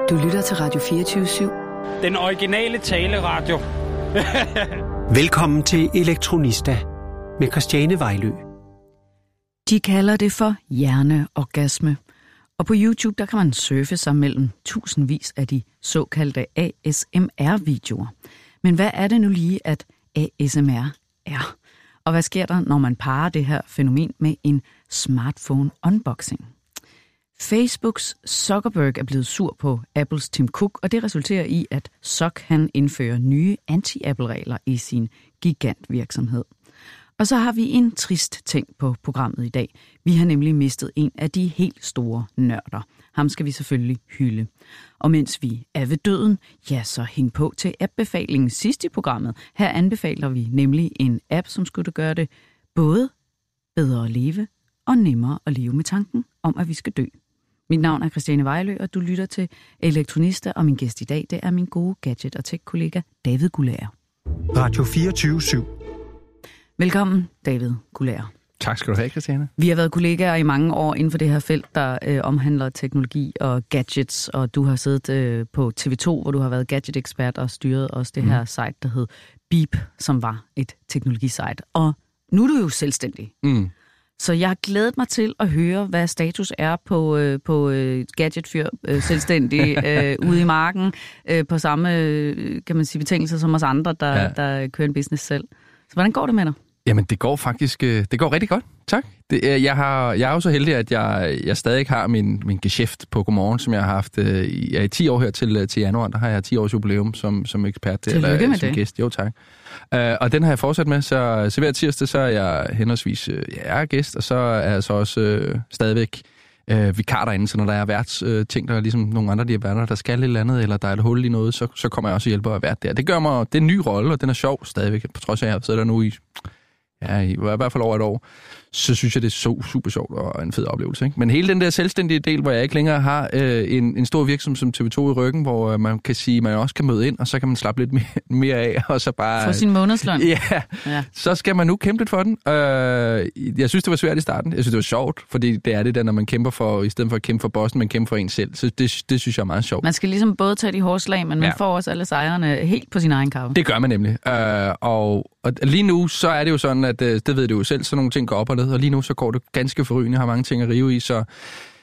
Du lytter til Radio 24/7. Den originale taleradio. Velkommen til Elektronista med Christiane Vejlø. De kalder det for hjerneorgasme. Og på YouTube, der kan man surfe sig mellem tusindvis af de såkaldte ASMR-videoer. Men hvad er det nu lige, at ASMR er? Og hvad sker der, når man parer det her fænomen med en smartphone-unboxing? Facebooks Zuckerberg er blevet sur på Apples Tim Cook, og det resulterer i, at Zuck han indfører nye anti-Apple-regler i sin gigantvirksomhed. Og så har vi en trist ting på programmet i dag. Vi har nemlig mistet en af de helt store nørder. Ham skal vi selvfølgelig hylde. Og mens vi er ved døden, ja, så hæng på til app-befalingen sidst i programmet. Her anbefaler vi nemlig en app, som skulle gøre det både bedre at leve og nemmere at leve med tanken om, at vi skal dø. Mit navn er Christiane Vejlø, og du lytter til Elektronista, og min gæst i dag, det er min gode gadget- og tech-kollega David Gulær. Radio 24/7. Velkommen, David Gulær. Tak skal du have, Christiane. Vi har været kollegaer i mange år inden for det her felt, der omhandler teknologi og gadgets, og du har siddet på TV2, hvor du har været gadget-ekspert og styret også det her site, der hed Beep, som var et teknologisite. Og nu er du jo selvstændig. Så jeg har glædet mig til at høre, hvad status er på gadgetfyr selvstændig ude i marken, på samme kan man sige, betingelser som os andre, der kører en business selv. Så hvordan går det med dig? Jamen, det går faktisk rigtig godt. Tak. Jeg er jo så heldig, at jeg stadig har min geschæft på Godmorgen, som jeg har haft i 10 år her til januar. Der har jeg 10 års jubilæum som ekspert. Tillykke med som det. Gæst. Jo, tak. Og den har jeg fortsat med, så hver tirsdag, så er jeg henholdsvis jeg er gæst, og så er jeg så også stadigvæk vikar derinde, så når der er værtsting, der er ligesom nogle andre, de er værter, der skal et eller andet, eller der er et hul i noget, så kommer jeg også og hjælper at være der. Det gør mig, det er en ny rolle, og den er sjov stadigvæk, på trods af, at jeg har siddet der nu i hvert fald over et år, så synes jeg, det er super sjovt og en fed oplevelse. Ikke? Men hele den der selvstændige del, hvor jeg ikke længere har en stor virksomhed som TV2 i ryggen, hvor man kan sige, at man også kan møde ind, og så kan man slappe lidt mere af, og så bare... For sin månedsløn. Ja, så skal man nu kæmpe lidt for den. Jeg synes, det var svært i starten. Jeg synes, det var sjovt, fordi det er det der, når man kæmper for, i stedet for at kæmpe for bossen, man kæmper for en selv. Så det synes jeg er meget sjovt. Man skal ligesom både tage de hårde slag, men man får også alle sejrene helt på sin egen kappe. Det gør man nemlig. Og lige nu, så er det jo sådan, at det ved du jo selv, så nogle ting går op og ned, og lige nu så går det ganske forrygende. Jeg har mange ting at rive i, så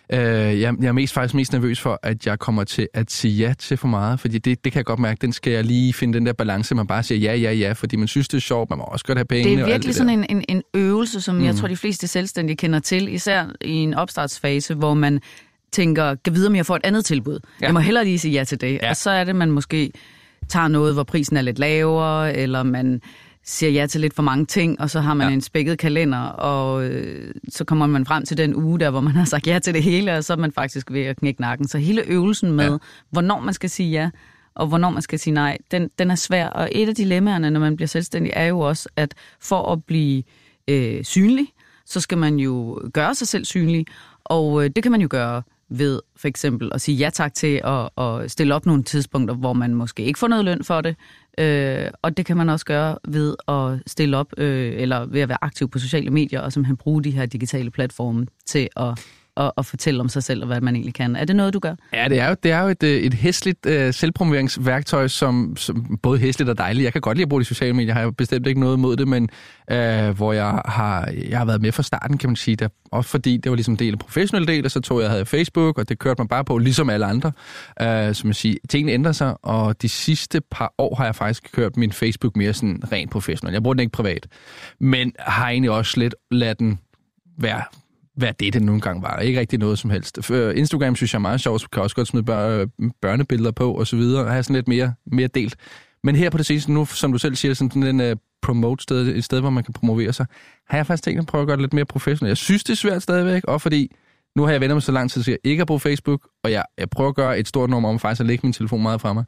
jeg er faktisk mest nervøs for, at jeg kommer til at sige ja til for meget, fordi det kan jeg godt mærke, den skal jeg lige finde den der balance, man bare siger ja, fordi man synes, det er sjovt, man må også godt have penge. Det er virkelig sådan en øvelse, som jeg tror, de fleste selvstændige kender til, især i en opstartsfase, hvor man tænker, kan vide, om jeg får et andet tilbud. Ja. Jeg må hellere lige sige ja til det. Ja. Og så er det, man måske tager noget, hvor prisen er lidt lavere, eller man siger ja til lidt for mange ting, og så har man en spækket kalender, og så kommer man frem til den uge der, hvor man har sagt ja til det hele, og så er man faktisk ved at knække nakken. Så hele øvelsen med, hvornår man skal sige ja, og hvornår man skal sige nej, den er svær. Og et af dilemmaerne, når man bliver selvstændig, er jo også, at for at blive synlig, så skal man jo gøre sig selv synlig, og det kan man jo gøre ved for eksempel at sige ja tak til at stille op nogle tidspunkter, hvor man måske ikke får noget løn for det. Og det kan man også gøre ved at stille op, eller ved at være aktiv på sociale medier, og simpelthen bruge de her digitale platforme til at fortælle om sig selv, og hvad man egentlig kan. Er det noget, du gør? Ja, det er jo et hæsligt selvpromoveringsværktøj, som både hæsligt og dejligt. Jeg kan godt lide at bruge de sociale medier, jeg har bestemt ikke noget imod det, men hvor jeg har været med fra starten, kan man sige, der, også fordi det var ligesom en del af professionel del, og så havde jeg Facebook, og det kørte mig bare på, ligesom alle andre. Som jeg siger, tingene ændrer sig, og de sidste par år har jeg faktisk kørt min Facebook mere sådan rent professionel. Jeg bruger den ikke privat, men har egentlig også lidt ladet den være det nogle gange var. Ikke rigtig noget som helst. Instagram synes jeg er meget sjovt, så kan også godt smide børnebilleder på og så videre, og have sådan lidt mere delt. Men her på det seneste nu, som du selv siger, sådan en promote-sted, et sted, hvor man kan promovere sig, har jeg faktisk tænkt at prøve at gøre det lidt mere professionelt. Jeg synes, det er svært stadigvæk, og fordi nu har jeg vendt mig så lang tid, så jeg ikke har brugt Facebook, og jeg prøver at gøre et stort nummer om faktisk at lægge min telefon meget fra mig.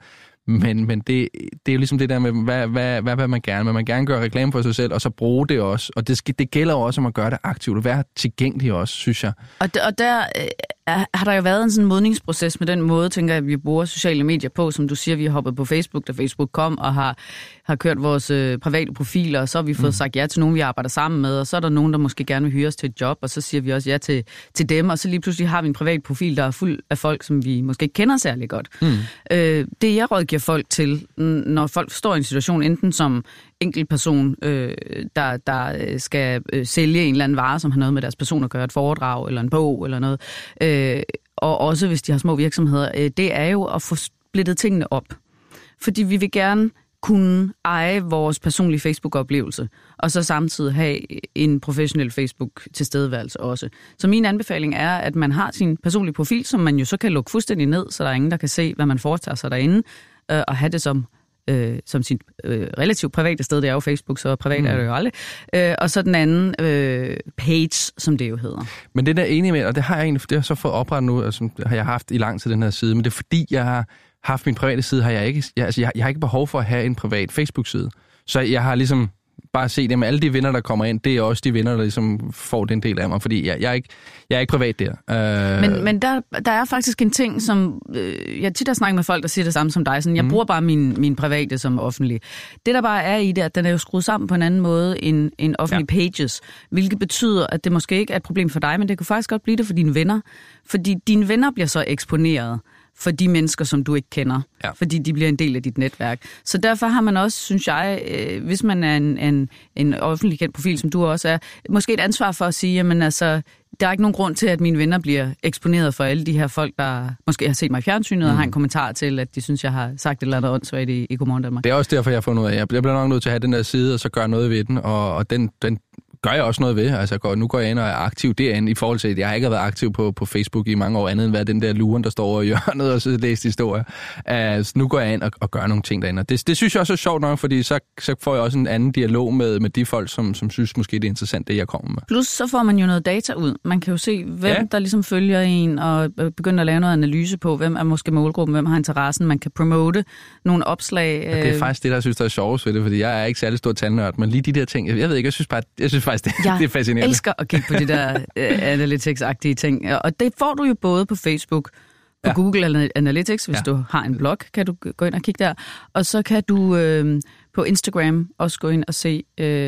Men det er jo ligesom det der med, hvad vil man gerne? Vil man gerne gøre reklame for sig selv, og så bruge det også? Og det gælder jo også om at gøre det aktivt, og være tilgængelig også, synes jeg. Og der har der jo været en sådan modningsproces med den måde, tænker jeg, at vi bruger sociale medier på. Som du siger, vi har hoppet på Facebook, da Facebook kom, og har kørt vores private profiler, og så har vi fået sagt ja til nogen, vi arbejder sammen med, og så er der nogen, der måske gerne vil hyre os til et job, og så siger vi også ja til dem, og så lige pludselig har vi en privat profil, der er fuld af folk, som vi måske ikke kender særlig godt. Det jeg rådgiver folk til, når folk står i en situation, enten som enkeltperson, der skal sælge en eller anden vare, som har noget med deres person at gøre, et foredrag eller en bog eller noget, og også hvis de har små virksomheder, det er jo at få splittet tingene op. Fordi vi vil gerne kunne eje vores personlige Facebook-oplevelse, og så samtidig have en professionel Facebook-tilstedeværelse også. Så min anbefaling er, at man har sin personlige profil, som man jo så kan lukke fuldstændig ned, så der er ingen, der kan se, hvad man foretager sig derinde, og have det som sin relativt private sted. Det er jo Facebook, så privat er det jo aldrig. Og så den anden page, som det jo hedder. Men det der enig med, og det har jeg egentlig, det har så fået oprettet nu, altså, har jeg haft i lang tid den her side, men det er fordi, jeg har haft min private side, har jeg ikke, jeg har ikke behov for at have en privat Facebook-side. Så jeg har ligesom bare set dem, alle de venner, der kommer ind, det er også de venner, der ligesom får den del af mig, fordi jeg er ikke privat der. Men der er faktisk en ting, som jeg tit har snakket med folk, der siger det samme som dig. Sådan, jeg bruger bare min private som offentlig. Det, der bare er i det, at den er jo skruet sammen på en anden måde end offentlige pages, hvilket betyder, at det måske ikke er et problem for dig, men det kunne faktisk godt blive det for dine venner. Fordi dine venner bliver så eksponeret for de mennesker, som du ikke kender, fordi de bliver en del af dit netværk. Så derfor har man også, synes jeg, hvis man er en offentlig kendt profil, som du også er, måske et ansvar for at sige, jamen altså, der er ikke nogen grund til, at mine venner bliver eksponeret for alle de her folk, der måske har set mig i fjernsynet og har en kommentar til, at de synes, jeg har sagt et eller andet åndssvagt i Godmorgen Danmark. Det er også derfor, jeg har fundet ud af, jeg bliver nok nødt til at have den der side, og så gøre noget ved den, og den gør jeg også noget ved. Altså, nu går jeg ind og er aktiv derinde i forhold til, at jeg ikke har været aktiv på Facebook i mange år andet, end hvad den der luren, der står over i hjørnet og så læst historier. Så nu går jeg ind og gør nogle ting derinde. Det synes jeg også er sjovt nok, fordi så får jeg også en anden dialog med de folk, som synes måske, det er interessant, det jeg kommer med. Plus så får man jo noget data ud. Man kan jo se, hvem der ligesom følger en, og begynder at lave noget analyse på, hvem er måske målgruppen, hvem har interessen. Man kan promote nogle opslag. Ja, det er faktisk det, der synes, der er sjovest ved det, fordi jeg er ikke særlig stor talnørd, men lige de der ting, jeg ved ikke, jeg synes faktisk, det er fascinerende. Jeg elsker at kigge på de der analytics-agtige ting. Og det får du jo både på Facebook, på Google Analytics, hvis du har en blog, kan du gå ind og kigge der. Og så kan du på Instagram også gå ind og se,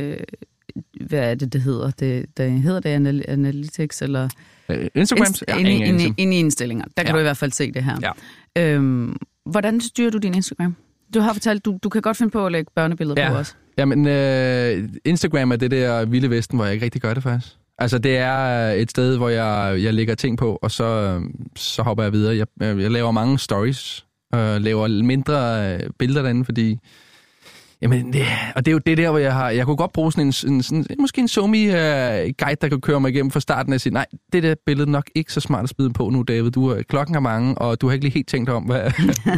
hvad er det hedder? Hedder det Analytics, eller? Instagrams? Ind i indstillinger. Der kan du i hvert fald se det her. Ja. Hvordan styrer du din Instagram? Du har fortalt, du kan godt finde på at lægge børnebilleder på også. Jamen, Instagram er det der vilde vesten, hvor jeg ikke rigtig gør det faktisk. Altså, det er et sted, hvor jeg lægger ting på, og så hopper jeg videre. Jeg laver mange stories, laver mindre billeder derinde, fordi... Jamen, og det er jo det der, hvor jeg kunne godt bruge sådan måske en SoMe-guide, der kan køre mig igennem fra starten og sige, nej, det der billede nok ikke så smart at smide på nu, David. Klokken er mange, og du har ikke lige helt tænkt om, hvad...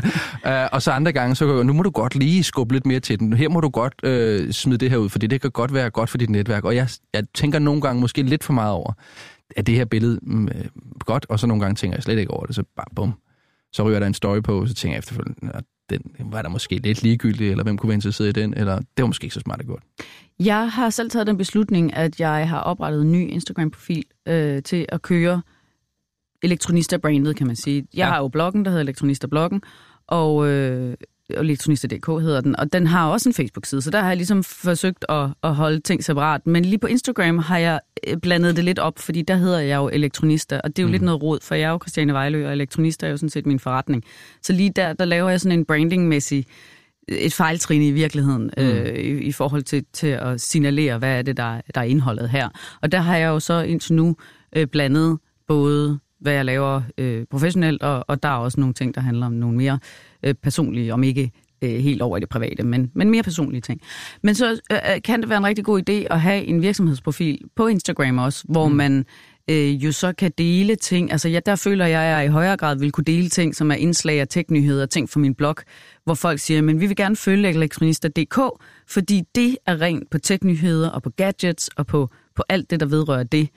og så andre gange, så nu må du godt lige skubbe lidt mere til den. Her må du godt smide det her ud, fordi det kan godt være godt for dit netværk. Og jeg tænker nogle gange måske lidt for meget over, at det her billede godt, og så nogle gange tænker jeg slet ikke over det, så bare bum. Så ryger der en story på, så tænker jeg efterfølgende, den var der måske lidt ligegyldig, eller hvem kunne være interesseret i den, eller det var måske ikke så smart at gøre. Jeg har selv taget den beslutning, at jeg har oprettet en ny Instagram-profil til at køre Elektronista-brandet, kan man sige. Jeg har jo bloggen, der hedder Elektronista-bloggen, og Elektronista.dk hedder den, og den har også en Facebook-side, så der har jeg ligesom forsøgt at holde ting separat. Men lige på Instagram har jeg blandet det lidt op, fordi der hedder jeg jo Elektronista, og det er jo lidt noget rod, for jeg er jo Christiane Vejlø, og Elektronista er jo sådan set min forretning. Så lige der laver jeg sådan en brandingmæssig et fejltrin i virkeligheden i forhold til at signalere, hvad er det, der er indholdet her. Og der har jeg jo så indtil nu blandet både hvad jeg laver professionelt, og der er også nogle ting, der handler om nogle mere personlige, om ikke helt over i det private, men mere personlige ting. Men så kan det være en rigtig god idé at have en virksomhedsprofil på Instagram også, hvor man jo så kan dele ting. Altså der føler jeg, at jeg i højere grad vil kunne dele ting, som er indslag af tech-nyheder, ting fra min blog, hvor folk siger, men vi vil gerne følge Elektronista.dk, fordi det er rent på tech-nyheder og på gadgets og på alt det, der vedrører det.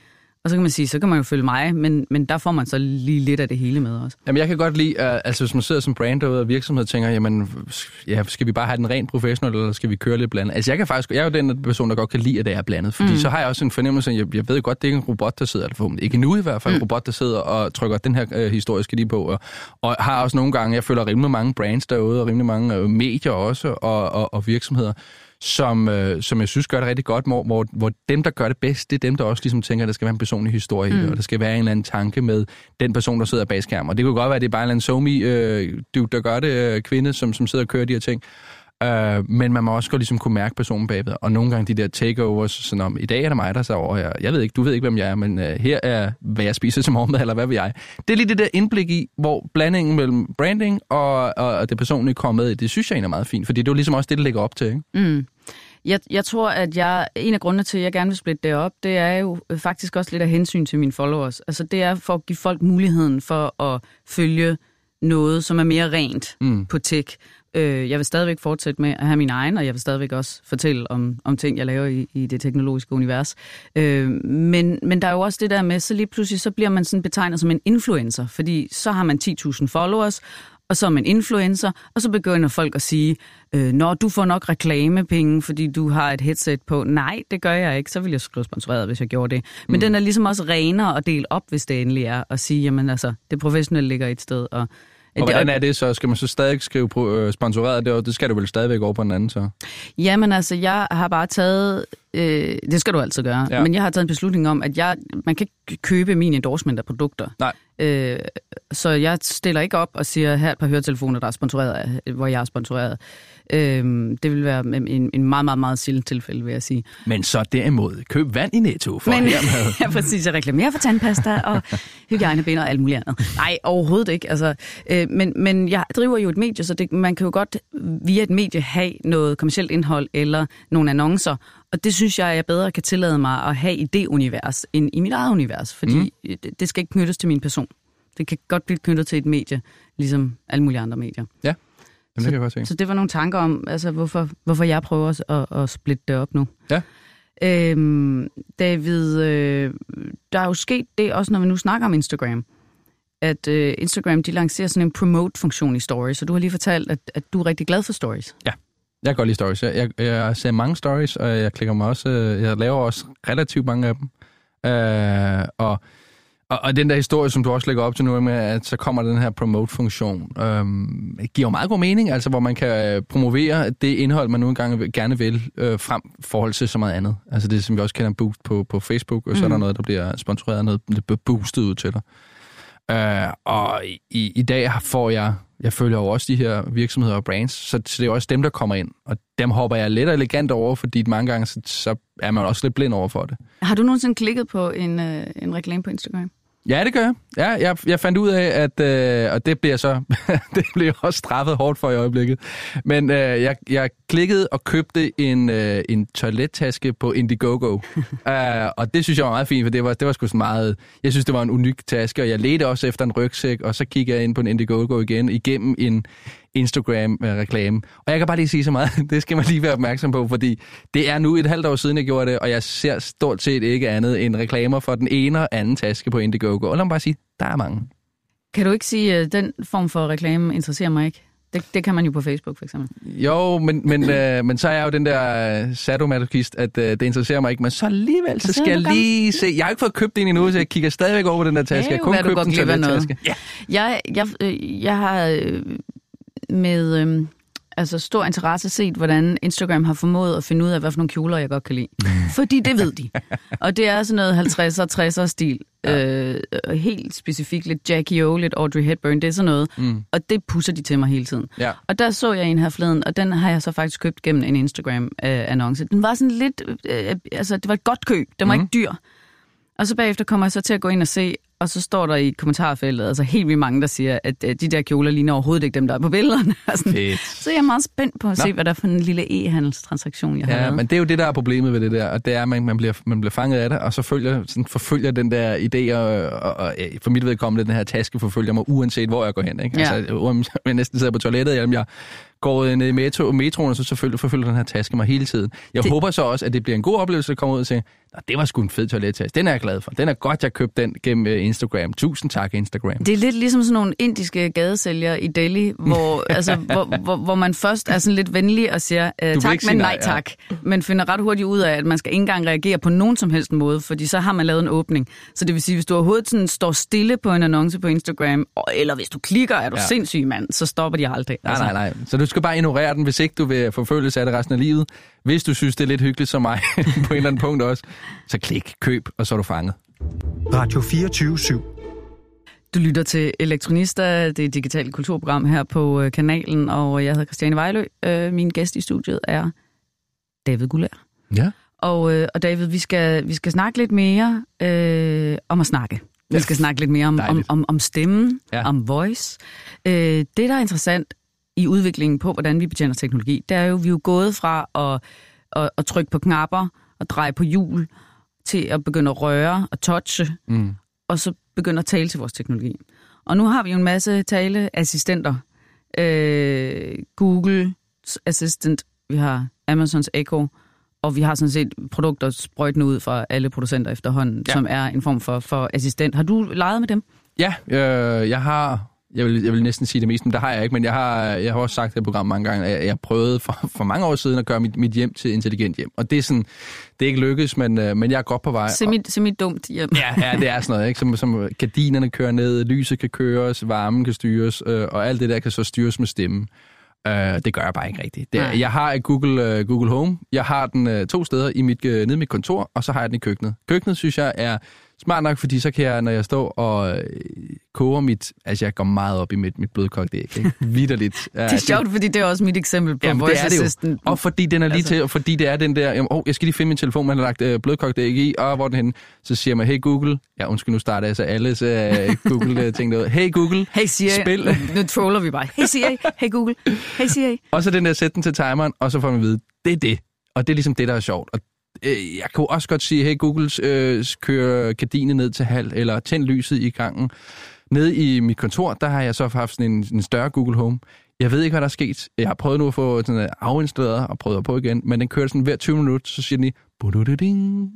Og så kan man sige, så kan man jo følge mig, men der får man så lige lidt af det hele med også. Jamen, jeg kan godt lide, altså hvis man sidder som brand derude og virksomhed og tænker, jamen, skal vi bare have den rent professionel, eller skal vi køre lidt blandet? Altså, jeg er jo den person, der godt kan lide, at det er blandet, fordi så har jeg også en fornemmelse, jeg ved godt, det er ikke en robot, der sidder, eller ikke nu i hvert fald, en robot, der sidder og trykker den her historie skal lige på, og har også nogle gange, jeg føler rimelig mange brands derude, og rimelig mange medier også, og virksomheder, som jeg synes gør det rigtig godt, hvor dem, der gør det bedst, det er dem, der også ligesom tænker, at der skal være en personlig historie i det, og der skal være en eller anden tanke med den person, der sidder bag skærmen. Og det kunne godt være, at det er bare en eller anden dude, der gør det, kvinde, som sidder og kører de her ting. Men man må også godt ligesom kunne mærke personen bagved. Og nogle gange de der takeovers, sådan om, i dag er det mig, der så over. Jeg ved ikke, du ved ikke, hvem jeg er, men her er, hvad jeg spiser til morgenmad, eller hvad vil jeg. Det er lige det der indblik i, hvor blandingen mellem branding og det personlige kommer med, det synes jeg er meget fint, fordi det er jo ligesom også det, der ligger op til, ikke? Mm. Jeg tror, at en af grundene til, at jeg gerne vil splitte det op, det er jo faktisk også lidt af hensyn til mine followers. Altså det er for at give folk muligheden for at følge noget, som er mere rent på tech. Jeg vil stadigvæk fortsætte med at have min egen, og jeg vil stadigvæk også fortælle om ting, jeg laver i det teknologiske univers. Men der er jo også det der med, så lige pludselig så bliver man sådan betegnet som en influencer, fordi så har man 10.000 followers, og så er man influencer, og så begynder folk at sige, når du får nok reklamepenge, fordi du har et headset på. Nej, det gør jeg ikke. Så vil jeg skrive sponsoreret, hvis jeg gjorde det. Men den er ligesom også renere at dele op, hvis det endelig er, og sige, jamen altså, det professionelle ligger et sted. Og hvordan er det så? Skal man så stadig skrive sponsoreret? Det skal du vel stadigvæk over på den anden så? Jamen altså, jeg har bare taget... det skal du altid gøre. Ja. Men jeg har taget en beslutning om, at man kan ikke købe mine endorsement af produkter. Nej. Så jeg stiller ikke op og siger, her er et par høretelefoner, der er sponsoreret, hvor jeg er sponsoreret. Det vil være en meget, meget, meget sjældent tilfælde, vil jeg sige. Men så derimod, køb vand i Netto for hermed. Ja, præcis. Jeg reklamerer for tandpasta og hygiejnebind og alt muligt andet. Nej, overhovedet ikke. Altså, men jeg driver jo et medie, så man kan jo godt via et medie have noget kommercielt indhold eller nogle annoncer. Og det synes jeg bedre kan tillade mig at have i det univers, end i mit eget univers. Fordi det skal ikke knyttes til min person. Det kan godt blive knyttet til et medie, ligesom alle mulige andre medier. Ja, det kan jeg godt se. Så det var nogle tanker om, altså, hvorfor jeg prøver at splitte det op nu. Ja. David, der er jo sket det også, når vi nu snakker om Instagram, at Instagram, de lancerer sådan en promote-funktion i stories, så du har lige fortalt, at du er rigtig glad for stories. Ja. Jeg kan godt lide stories. Jeg ser mange stories, og jeg klikker mig også. Jeg laver også relativt mange af dem. Og den der historie, som du også lægger op til nu med, at så kommer den her promote-funktion, giver jo meget god mening, altså hvor man kan promovere det indhold, man nu engang gerne vil, frem forhold til så meget andet. Altså det, som vi også kender boost på Facebook, og så er der noget, der bliver sponsoreret, noget der bliver boostet ud til dig. Og i dag får jeg følger jo også de her virksomheder og brands, så det er også dem, der kommer ind. Og dem hopper jeg lidt og elegant over, fordi mange gange så er man også lidt blind over for det. Har du nogensinde klikket på en reklame på Instagram? Ja, det gør jeg. Ja, jeg fandt ud af, at og det bliver så det bliver også straffet hårdt for i øjeblikket. Men jeg klikkede og købte en toilettaske på Indiegogo. Og det synes jeg var meget fint, for det var sgu så meget. Jeg synes det var en unik taske, og jeg ledte også efter en rygsæk, og så kiggede jeg ind på en Indiegogo igen igennem en Instagram-reklame. Og jeg kan bare lige sige så meget, det skal man lige være opmærksom på, fordi det er nu et halvt år siden, jeg gjorde det, og jeg ser stort set ikke andet end reklamer for den ene og anden taske på Indiegogo. Og lad mig bare sige, der er mange. Kan du ikke sige, at den form for reklame interesserer mig ikke? Det kan man jo på Facebook, for eksempel. Jo, men så er jeg jo den der sadomasochist, at det interesserer mig ikke, men så alligevel, så skal jeg lige se. Jeg har ikke fået købt en endnu, så jeg kigger stadigvæk over på den der taske. Jeg har kun købt den toilettaske. Ja. Jeg har med stor interesse set, hvordan Instagram har formået at finde ud af, hvad for nogle kjoler jeg godt kan lide. Fordi det ved de. Og det er sådan noget 50'er, 60'er stil. Helt specifikt lidt Jackie O, lidt Audrey Hepburn, det er sådan noget. Og det pusser de til mig hele tiden. Ja. Og der så jeg en her forleden, og den har jeg så faktisk købt gennem en Instagram-annonce. Den var sådan lidt, det var et godt køb, den var ikke dyr. Og så bagefter kommer jeg så til at gå ind og se, og så står der i kommentarfeltet, altså helt vildt mange, der siger, at de der kjoler ligner overhovedet ikke dem, der er på billederne. Så jeg er meget spændt på at se, hvad der er for en lille e-handelstransaktion, jeg har lavet. Men det er jo det, der er problemet ved det der, og det er, at man bliver fanget af det, og så forfølger den der idé, og for mit vedkommende, den her taske forfølger mig, uanset hvor jeg går hen. Ikke? Ja. Altså, om jeg næsten sidder på toilettet, eller om jeg går ned i metroen, og så forfølger den her taske mig hele tiden. Jeg håber så også, at det bliver en god oplevelse, at komme ud og sige, Og det var sgu en fed toilettaske. Den er jeg glad for. Den er godt, jeg købte den gennem Instagram. Tusind tak, Instagram. Det er lidt ligesom sådan nogle indiske gadesælgere i Delhi, hvor man først er sådan lidt venlig og siger tak, men nej tak. Men finder ret hurtigt ud af, at man skal ikke engang reagere på nogen som helst måde, fordi så har man lavet en åbning. Så det vil sige, hvis du overhovedet sådan står stille på en annonce på Instagram, eller hvis du klikker, er du sindssyg, mand, så stopper de aldrig. Nej. Så du skal bare ignorere den, hvis ikke du vil forfølges af det resten af livet. Hvis du synes, det er lidt hyggeligt som mig, på en eller anden punkt også, så klik, køb, og så er du fanget. Radio 24/7. Du lytter til Elektronista, det digitale kulturprogram her på kanalen, og jeg hedder Christiane Vejlø. Min gæst i studiet er David Gullaert. Ja. Og David, vi skal snakke lidt mere om at snakke. Vi skal snakke lidt mere om stemmen, om voice. Det, der er interessant i udviklingen på, hvordan vi betjener teknologi, det er jo, vi er jo gået fra at trykke på knapper og dreje på hjul, til at begynde at røre og touche, og så begynde at tale til vores teknologi. Og nu har vi jo en masse taleassistenter. Google Assistant, vi har Amazons Echo, og vi har sådan set produkter sprøjtende ud fra alle producenter efterhånden, som er en form for assistent. Har du leget med dem? Ja, jeg har... Jeg vil næsten sige det mest, men det har jeg ikke, men jeg har også sagt det i programmet mange gange, at jeg prøvede for mange år siden at gøre mit hjem til intelligent hjem. Og det er sådan, det er ikke lykkes, men jeg er godt på vej. Semi-dumt hjem. Ja, det er sådan noget, ikke? Som gardinerne kører ned, lyset kan køres, varmen kan styres, og alt det der kan så styres med stemmen. Det gør jeg bare ikke rigtigt. Jeg har Google Home. Jeg har den 2 steder nede i mit kontor, og så har jeg den i køkkenet. Køkkenet, synes jeg, er smart nok, fordi så kan jeg, når jeg står og koger mit... Altså, jeg går meget op i mit blødkogte æg, ikke? Vitterligt. Det er sjovt, fordi det er også mit eksempel på voice assistant. Og fordi den er lige til, og fordi det er den der... jeg skal lige finde min telefon, man har lagt blødkogte æg i, og hvor er den henne? Så siger man, hey Google... Ja, undskyld, nu starter jeg så alles Google-ting derude. Hey Google, hey Siri, spil... Nu troller vi bare. Hey Siri, hey Google, hey Siri. Og så den der, sæt den til timeren, og så får man at vide, det er det. Og det er ligesom det, der er sjovt. Og jeg kan også godt sige, hey Google, kør gardinen ned til halv, eller tænd lyset i gangen. Nede i mit kontor, der har jeg så haft sådan en større Google Home. Jeg ved ikke, hvad der er sket. Jeg har prøvet nu at få sådan afinstalleret og prøvet på igen, men den kører sådan hver 20 minutter, så siger den lige, budududing,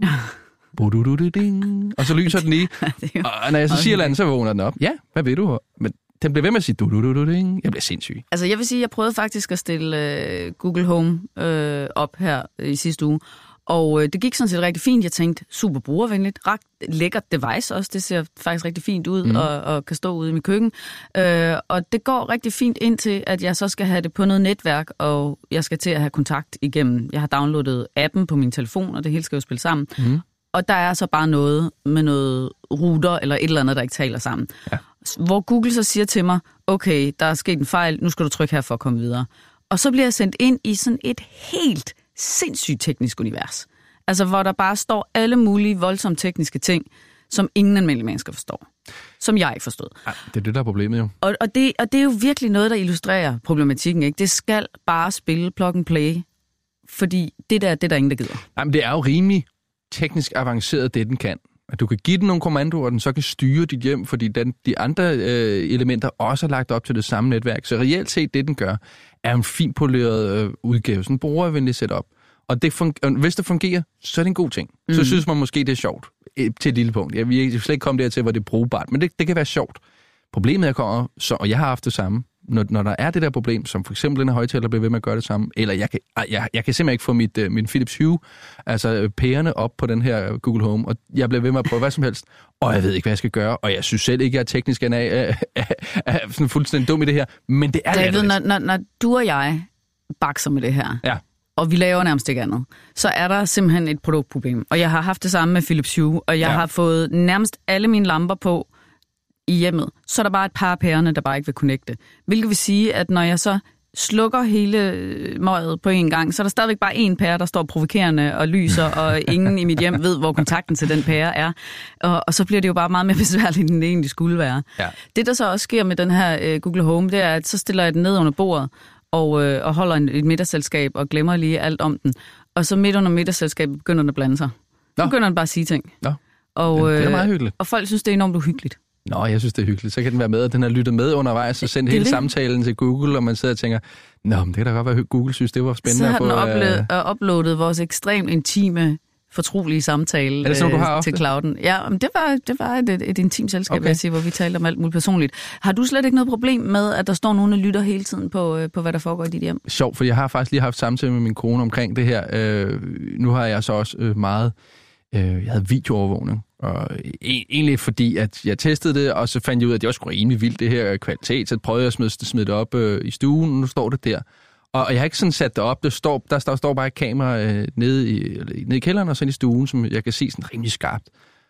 budududing, og så lyser den lige. Og når jeg så siger noget, så vågner den op. Ja, hvad ved du? Men den bliver ved med at sige du-du-du-du-ding. Jeg bliver sindssyg. Altså, jeg vil sige, at jeg prøvede faktisk at stille Google Home op her i sidste uge. Og det gik sådan set rigtig fint. Jeg tænkte, super brugervenligt. Ret lækkert device også. Det ser faktisk rigtig fint ud og kan stå ude i mit køkken. Og det går rigtig fint indtil, at jeg så skal have det på noget netværk, og jeg skal til at have kontakt igennem. Jeg har downloadet appen på min telefon, og det hele skal jo spille sammen. Og der er så bare noget med noget router eller et eller andet, der ikke taler sammen. Ja. Hvor Google så siger til mig, okay, der er sket en fejl, nu skal du trykke her for at komme videre. Og så bliver jeg sendt ind i sådan et helt sindssygt teknisk univers. Altså, hvor der bare står alle mulige voldsomme tekniske ting, som ingen almindelige mennesker forstår. Som jeg ikke forstod. Ja, det er det, der er problemet jo. Og det er jo virkelig noget, der illustrerer problematikken, ikke? Det skal bare spille plug and play, fordi det er der ingen, der gider. Jamen, det er jo rimelig teknisk avanceret, det den kan. At du kan give den nogle kommandoer, og den så kan styre dit hjem, fordi de andre elementer også er lagt op til det samme netværk. Så reelt set, det den gør, er en fint poleret udgave, sådan en brugervenlig setup. Og hvis det fungerer, så er det en god ting. Så synes man måske, det er sjovt til et lille punkt. Vi er slet ikke kommet dertil, hvor det er brugbart, men det kan være sjovt. Problemet er kommer, og jeg har haft det samme, når der er det der problem, som for eksempel en højtaler bliver ved med at gøre det samme, eller jeg kan simpelthen ikke få min Philips Hue, altså pærerne op på den her Google Home, og jeg bliver ved med at prøve hvad som helst, og jeg ved ikke, hvad jeg skal gøre, og jeg synes selv ikke, jeg er teknisk er sådan fuldstændig dum i det her, men det er David, når du og jeg bakser med det her, og vi laver nærmest ikke andet, så er der simpelthen et produktproblem. Og jeg har haft det samme med Philips Hue, og jeg har fået nærmest alle mine lamper på i hjemmet. Så er der bare et par af pærerne, der bare ikke vil connecte. Hvilket vil sige, at når jeg så slukker hele møget på en gang, så er der stadigvæk bare en pære, der står provokerende og lyser, og ingen i mit hjem ved, hvor kontakten til den pære er. Og så bliver det jo bare meget mere besværligt, end det egentlig skulle være. Ja. Det, der så også sker med den her Google Home, det er, at så stiller jeg den ned under bordet, og holder et middagsselskab og glemmer lige alt om den. Og så midt under middagsselskabet begynder den at blande sig. Så begynder den bare at sige ting. Og, det er meget hyggeligt. Og folk synes, det er enormt uhyggeligt. Nå, jeg synes, det er hyggeligt. Så kan den være med, og den har lyttet med undervejs og sendt hele samtalen til Google, og man sidder og tænker, nå, men det kan da godt være, Google synes, det var spændende. Så har den uploadet vores ekstremt intime fortrolige samtale er det sådan, du har til clouden. Ja, men det var et intimt selskab, okay. Vil jeg sige, hvor vi talte om alt muligt personligt. Har du slet ikke noget problem med, at der står nogen og lytter hele tiden på hvad der foregår i dit hjem? Sjovt, for jeg har faktisk lige haft samtale med min kone omkring det her. Nu har jeg så også meget... jeg havde videoovervågning, og egentlig fordi, at jeg testede det, og så fandt jeg ud af, at det var sgu rimelig vildt, det her kvalitet, så prøvede jeg at smide det op i stuen, og nu står det der. Og jeg har ikke sådan sat det op, der står bare et kamera nede i kælderen, og så i stuen, som jeg kan se sådan rimelig skarpt.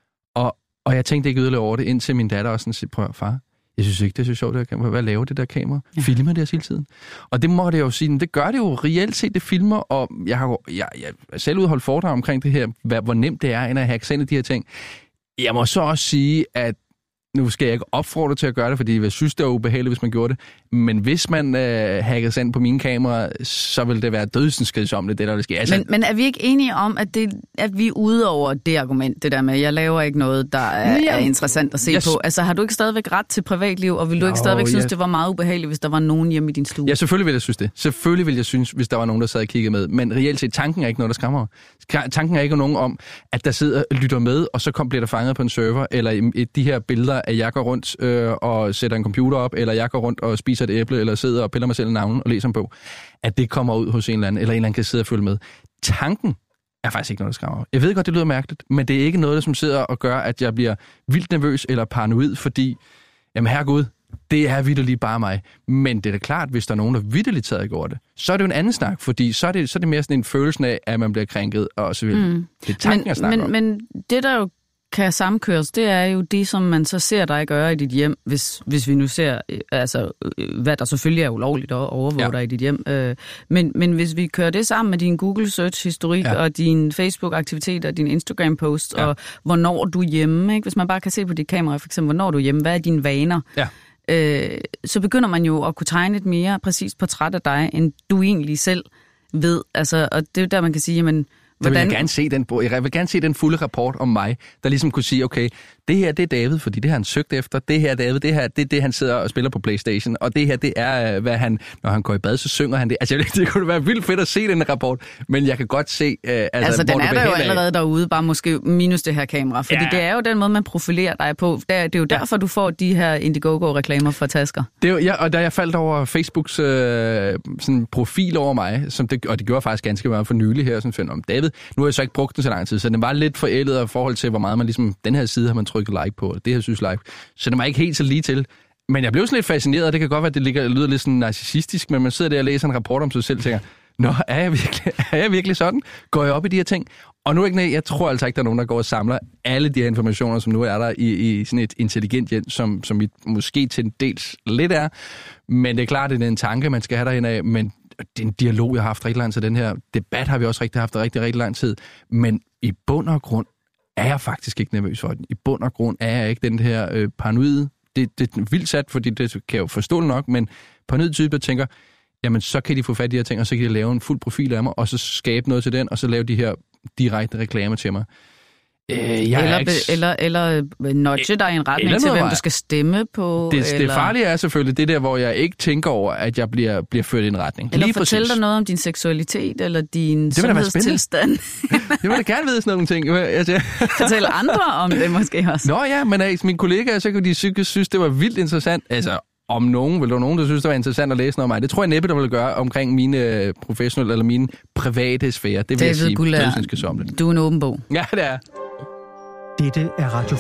Og jeg tænkte ikke yderligere over det, indtil min datter også sådan siger, prøv far, jeg synes ikke, det er så sjovt, det her kamera. Hvad laver det der kamera? Ja. Filmer det hele tiden? Og det må det jo sige, det gør det jo reelt set, det filmer, og jeg har selv udholdt foredrag omkring det her, hvor nemt det er, end at hacke sig ind i de her ting. Jeg må så også sige, at nu skal jeg ikke opfordre til at gøre det, fordi jeg synes, det var ubehageligt, hvis man gjorde det. Men hvis man hackede sig ind på mine kameraer, så vil det være dødsenskedsomligt, det der vil ske. Altså, men er vi ikke enige om, at vi er ude over det argument, det der med, jeg laver ikke noget, der er interessant at se på? Altså, har du ikke stadigvæk ret til privatliv, og vil du ikke stadigvæk synes, det var meget ubehageligt, hvis der var nogen hjemme i din stue? Ja, selvfølgelig vil jeg synes det. Selvfølgelig vil jeg synes, hvis der var nogen, der sad og kiggede med. Men reelt set, tanken er ikke noget, der skræmmer. Tanken er ikke nogen om, at der sidder og lytter med, og så bliver der fanget på en server, eller de her billeder, at jeg går rundt og sætter en computer op, eller jeg går rundt og spiser et æble, eller sidder og piller mig selv i navnen og læser en bog, at det kommer ud hos en eller anden, eller en eller anden kan sidde og følge med. Tanken er faktisk ikke noget, der skræmmer. Jeg ved godt, det lyder mærkeligt, men det er ikke noget, der som sidder og gør, at jeg bliver vildt nervøs eller paranoid, fordi, jamen herregud, det er vitterligt bare mig. Men det er da klart, hvis der er nogen, der vitterligt tager ikke over det, så er det jo en anden snak, fordi så er det mere sådan en følelse af, at man bliver krænket, og så videre. Det er tanken, jeg snakker om. Men det, der jo kan sammenkøres, det er jo det, som man så ser dig gøre i dit hjem, hvis vi nu ser, altså, hvad der selvfølgelig er ulovligt at overvåge dig i dit hjem. Men hvis vi kører det sammen med din Google Search-historik og din Facebook-aktivitet og din Instagram-post, og hvornår du er hjemme, ikke? Hvis man bare kan se på dit kamera, for eksempel, hvornår du er hjemme, hvad er dine vaner? Ja. Så begynder man jo at kunne tegne et mere præcist portræt af dig, end du egentlig selv ved. Altså, og det er jo der, man kan sige, jamen, jeg vil gerne se den fulde rapport om mig, der ligesom kunne sige, okay, det her, det er David, fordi det har han søgt efter. Det her, David, det her, det er det, han sidder og spiller på PlayStation. Og det her, det er, hvad han, når han går i bad, så synger han det. Altså, det kunne være vildt fedt at se den rapport, men jeg kan godt se, altså den er der jo allerede derude, bare måske minus det her kamera. Fordi det er jo den måde, man profilerer dig på. Det er jo derfor, du får de her Indiegogo-reklamer for tasker. Det er jo, og da jeg faldt over Facebooks sådan profil over mig, og det gjorde faktisk ganske meget for nylig her, sådan finder om David. Nu har jeg så ikke brugt den så lang tid, så den var lidt forældet i forhold til, hvor meget man ligesom, den her side har man trykket like på, og det her synes like. Så den var ikke helt så lige til. Men jeg blev sådan lidt fascineret, og det kan godt være, at det lyder lidt sådan narcissistisk, men man sidder der og læser en rapport om sig selv og tænker, nå, er jeg virkelig sådan? Går jeg op i de her ting? Og nu ikke, jeg tror altså ikke, der er nogen, der går og samler alle de her informationer, som nu er der i sådan et intelligent hjem, som mit måske til en dels lidt er. Men det er klart, det er en tanke, man skal have derhen af, men det er en dialog, jeg har haft rigtig lang tid. Den her debat har vi også haft rigtig lang tid. Men i bund og grund er jeg faktisk ikke nervøs for den. I bund og grund er jeg ikke den her paranoide. Det er vildt sat, fordi det kan jeg jo forstå nok, men paranoid type, der tænker, jamen så kan de få fat i de her ting, og så kan de lave en fuld profil af mig, og så skabe noget til den, og så lave de her direkte reklamer til mig. Eller nudge dig i en retning til, hvem du skal stemme på. Det farlige er selvfølgelig det der, hvor jeg ikke tænker over, at jeg bliver ført i en retning. Eller fortæl dig noget om din seksualitet, eller din sundhedstilstand. Det vil jeg gerne vide sådan nogle ting. Fortæl andre om det måske også. Nå ja, men mine kollegaer, så kunne de synes, det var vildt interessant. Altså, om nogen, vil der nogen, der synes, det var interessant at læse noget om mig. Det tror jeg næppe, der vil gøre omkring mine professionelle eller mine private sfære. Det vil jeg sige dødsenskedsomligt. Du er en åben bog. Ja, det er. Dette er Radio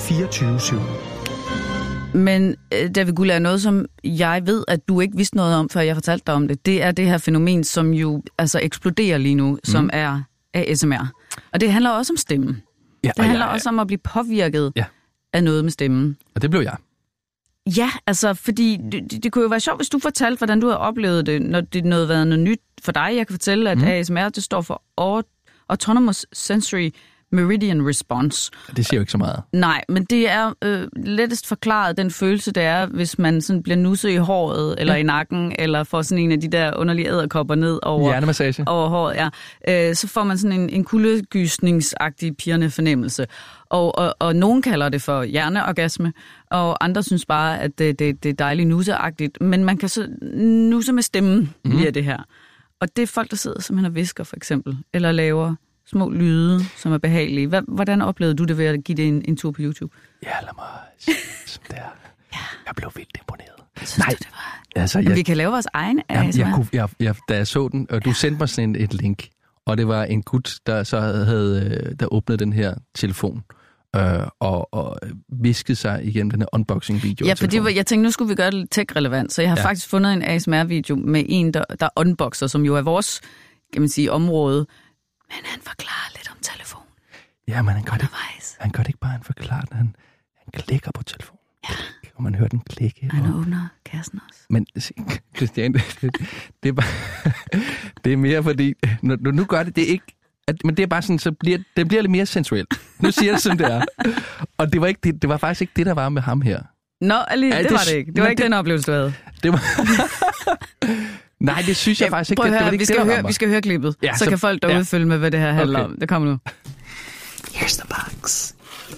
24/7. Men David Gullager, noget som jeg ved, at du ikke vidste noget om, før jeg fortalte dig om det er det her fænomen, som jo altså eksploderer lige nu, som er ASMR. Og det handler også om stemmen. Ja, det handler også om at blive påvirket af noget med stemmen. Og det blev jeg. Ja, altså, fordi det kunne jo være sjovt, hvis du fortalte, hvordan du har oplevet det, når det har været noget nyt for dig. Jeg kan fortælle, at ASMR, det står for Autonomous Sensory Meridian Response. Det siger jo ikke så meget. Nej, men det er lettest forklaret den følelse, det er, hvis man sådan bliver nusset i håret, eller i nakken, eller får sådan en af de der underlige edderkopper ned over håret. Ja. Så får man sådan en kuldegysningsagtig pirrende fornemmelse. Og nogen kalder det for hjerneorgasme, og andre synes bare, at det er dejligt nusseagtigt. Men man kan så nusse med stemmen via det her. Og det er folk, der sidder simpelthen og visker, for eksempel, eller laver små lyde, som er behagelige. Hvordan oplevede du det ved at give det en tur på YouTube? Ja, lad mig sige som det er. Ja. Jeg blev vildt imponeret. Synes du, det var? Altså, vi kan lave vores egen ASMR. Da jeg så den, og du sendte mig sådan et link, og det var en gut, der så havde åbnet den her telefon, og viskede sig igennem den her unboxing-video. Ja, for jeg tænkte, nu skulle vi gøre det tech-relevant, så jeg har faktisk fundet en ASMR-video med en, der unboxer, som jo er vores, kan man sige, område. Men han forklarer lidt om telefon. Ja, men han gør det ikke bare, han forklarer den. Han klikker på telefonen. Ja. Og man hører den klikke. Han åbner kassen også. Men Christian, det er bare... det er mere fordi... Når nu gør det er ikke... Men det er bare sådan, så det bliver lidt mere sensuelt. Nu siger det, som det er. Og det var faktisk ikke det, der var med ham her. Nå, alligevel, det var det ikke. Det var ikke den oplevelse, du havde. Det var... Nej, det synes jeg faktisk ikke. Prøv at høre, vi skal høre klippet, så kan folk derude følge med, hvad det her handler om. Det kommer nu. Here's the box.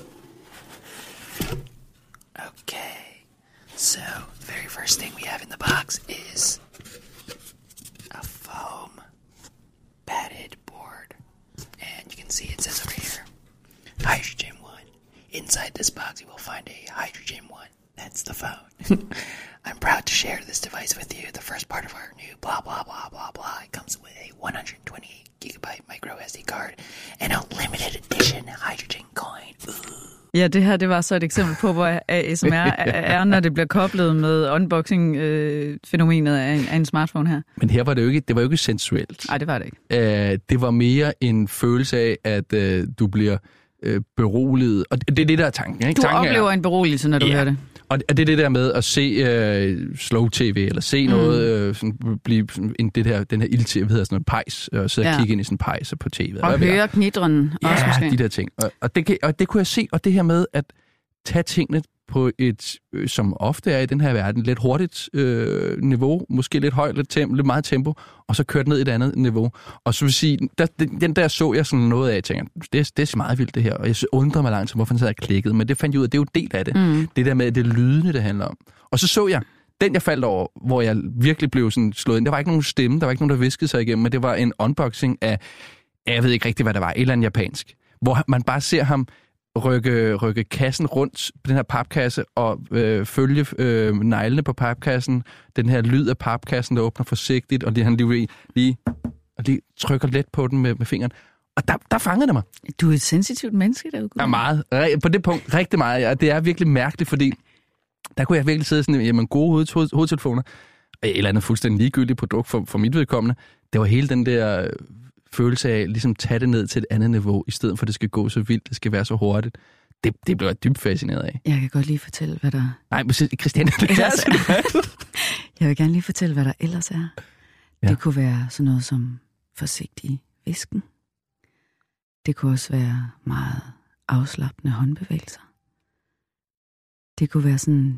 Okay. So, the very first thing we have in the box is a foam padded board. And you can see it says over here, Hydrogen 1. Inside this box you will find a Hydrogen 1. That's the phone. I'm proud to share this device with you, the first part of our new blah blah blah blah blah. It comes with a 128GB micro SD card and a limited edition Hydrogen coin. Ja, det her, det var så et eksempel på, hvor ASMR er, når det bliver koblet med unboxing-fænomenet af en smartphone her. Men her var det jo ikke sensuelt. Nej, det var det ikke. Det var mere en følelse af, at du bliver beroliget. Og det er det, der er tanken, ikke? Du oplever en beroligelse, når du hører det. Og det er det der med at se slow tv, eller se noget, blive den her ild-tv, hvad hedder sådan noget, pejs, og sidde og kigge ind i sådan en pejs på tv. Og høre knitren også måske. Ja, de der ting. Og det kunne jeg se, og det her med at tage tingene på et, som ofte er i den her verden, lidt hurtigt niveau, måske lidt højt, lidt meget tempo, og så kørt ned i et andet niveau. Og så vil sige, den der så jeg sådan noget af, jeg tænker, det er meget vildt det her, og jeg undrer mig langt til, hvorfor den sad og klikket, men det fandt jeg ud af, det er jo del af det. Det der med det lydende, det handler om. Og så jeg, den jeg faldt over, hvor jeg virkelig blev sådan slået ind, der var ikke nogen stemme, der var ikke nogen, der viskede sig igennem, men det var en unboxing af, jeg ved ikke rigtig, hvad der var, et eller andet japansk, hvor man bare ser ham rykke kassen rundt på den her papkasse og følge neglene på papkassen, den her lyd af papkassen, der åbner forsigtigt, og han lige trykker let på den med fingeren. Og der fangede det mig. Du er et sensitivt menneske derude. Ja, meget. På det punkt rigtig meget. Ja, det er virkelig mærkeligt, fordi der kunne jeg virkelig sidde sådan, jamen gode hovedtelefoner, et eller andet fuldstændig ligegyldigt produkt for mit vedkommende. Det var hele den der følelse af ligesom tage det ned til et andet niveau, i stedet for at det skal gå så vildt, det skal være så hurtigt. Det blev jeg dybt fascineret af. Jeg kan godt lige fortælle, hvad der... Nej, men Christian, jeg vil gerne lige fortælle, hvad der ellers er. Ja. Det kunne være sådan noget som forsigtig hvisken. Det kunne også være meget afslappende håndbevægelser. Det kunne være sådan...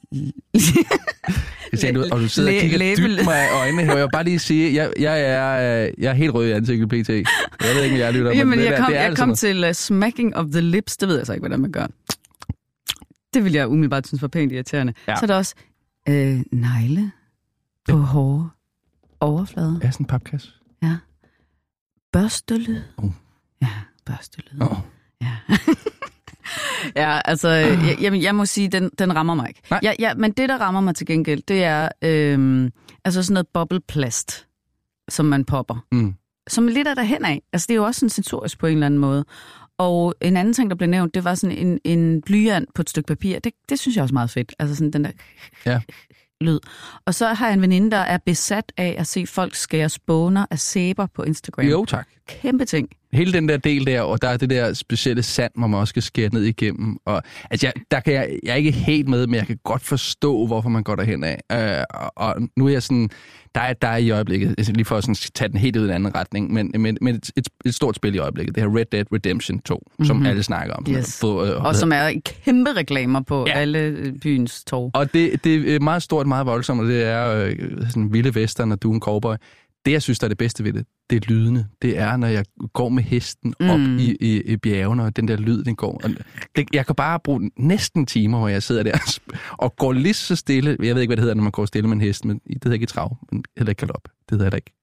Og du sidder og kigger dybt mig i øjnene. Jeg vil bare lige sige, jeg er helt rød i ansigtet pt. Jeg ved ikke, om jeg lytter. Jamen, jeg kom til smacking of the lips. Det ved jeg så ikke, hvordan man gør. Det vil jeg umiddelbart synes var pænt irriterende. Ja. Så er der også negle på hårde overflader. Ja, sådan en papkasse. Ja. Børstelyd. Ja, børstelyd. Ja. Ja, altså, jeg må sige, den rammer mig ikke. Ja, men det, der rammer mig til gengæld, det er altså sådan noget bobleplast, som man popper. Som lidt er derhen af. Altså, det er jo også sådan sensorisk på en eller anden måde. Og en anden ting, der blev nævnt, det var sådan en blyant på et stykke papir. Det synes jeg også er meget fedt. Altså sådan den der lyd. Og så har jeg en veninde, der er besat af at se folk skære spåner af sæber på Instagram. Jo, tak. Kæmpe ting. Hele den der del der, og der er det der specielle sand, hvor man også skal skære ned igennem. Og, altså, jeg er ikke helt med, men jeg kan godt forstå, hvorfor man går derhen af. Og nu er jeg sådan, der er i øjeblikket, altså lige for at sådan, tage den helt ud i en anden retning, men et stort spil i øjeblikket. Det her Red Dead Redemption 2, som alle snakker om. Yes. Og som er kæmpe reklamer på alle byens torv. Og det er meget stort, meget voldsomt, og det er sådan vilde western og Dune Cowboy. Det, jeg synes, der er det bedste ved det, det er lydene. Det er, når jeg går med hesten op i bjergene, og den der lyd, den går. Jeg kan bare bruge næsten timer, hvor jeg sidder der og går lige så stille. Jeg ved ikke, hvad det hedder, når man går stille med en hest, men det hedder ikke trav, men heller ikke galop. Det hedder det ikke.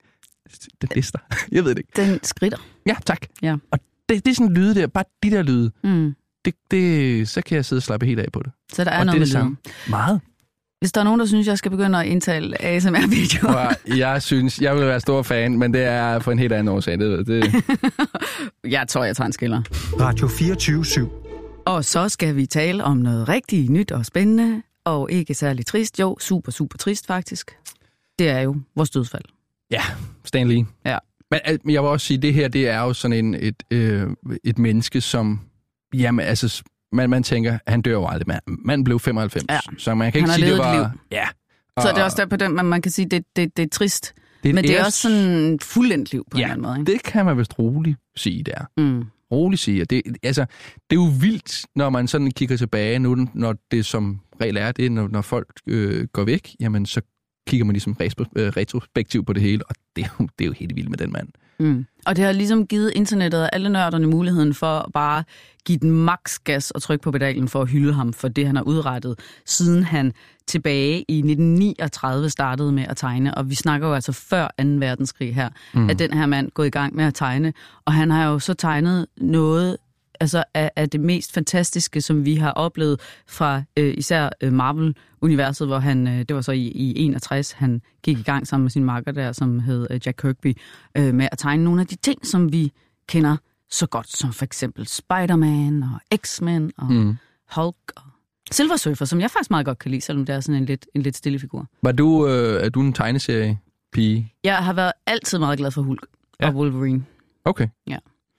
Den lister. Jeg ved det ikke. Den skritter. Ja, tak. Ja. Og det er sådan en lyde der, bare de der lyde. Mm. Så kan jeg sidde og slappe helt af på det. Så der er og noget det med lyden. Meget. Hvis der er nogen, der synes, jeg skal begynde at indtale ASMR-videoer. Jeg synes, jeg vil være stor fan, men det er for en helt anden årsag. Det. Jeg tror, jeg tager en skiller. Radio 24/7. Og så skal vi tale om noget rigtig nyt og spændende, og ikke særlig trist. Jo, super, super trist faktisk. Det er jo vores dødsfald. Ja, Stan Lee. Ja. Men jeg vil også sige, at det her, det er jo sådan et menneske, som... Jamen, altså... Man tænker, han dør jo aldrig. Man blev 95, så man kan ikke sige, det var... Ja. Så det er også der på den, man kan sige, det er trist. Men det er også sådan et fuldendt liv på en eller anden måde. Ikke? Det kan man vist roligt sige, der. Roligt sige. Det er jo vildt, når man sådan kigger tilbage nu, når det som regel er det, når folk går væk, jamen så kigger man ligesom retrospektivt på det hele, og det er jo helt vildt med den mand. Og det har ligesom givet internettet og alle nørderne muligheden for at bare give den maks gas og trykke på pedalen for at hylde ham for det, han har udrettet, siden han tilbage i 1939 startede med at tegne. Og vi snakker jo altså før 2. verdenskrig her, at den her mand gået i gang med at tegne. Og han har jo så tegnet noget altså af det mest fantastiske, som vi har oplevet fra især Marvel-universet, hvor han, det var så i 61, han gik i gang sammen med sin makker der, som hed Jack Kirby, med at tegne nogle af de ting, som vi kender så godt, som for eksempel Spider-Man og X-Men og Hulk og Silver Surfer, som jeg faktisk meget godt kan lide, selvom det er sådan en lidt stille figur. Er du en tegneserie-pige? Jeg har været altid meget glad for Hulk og Wolverine. Okay. Ja.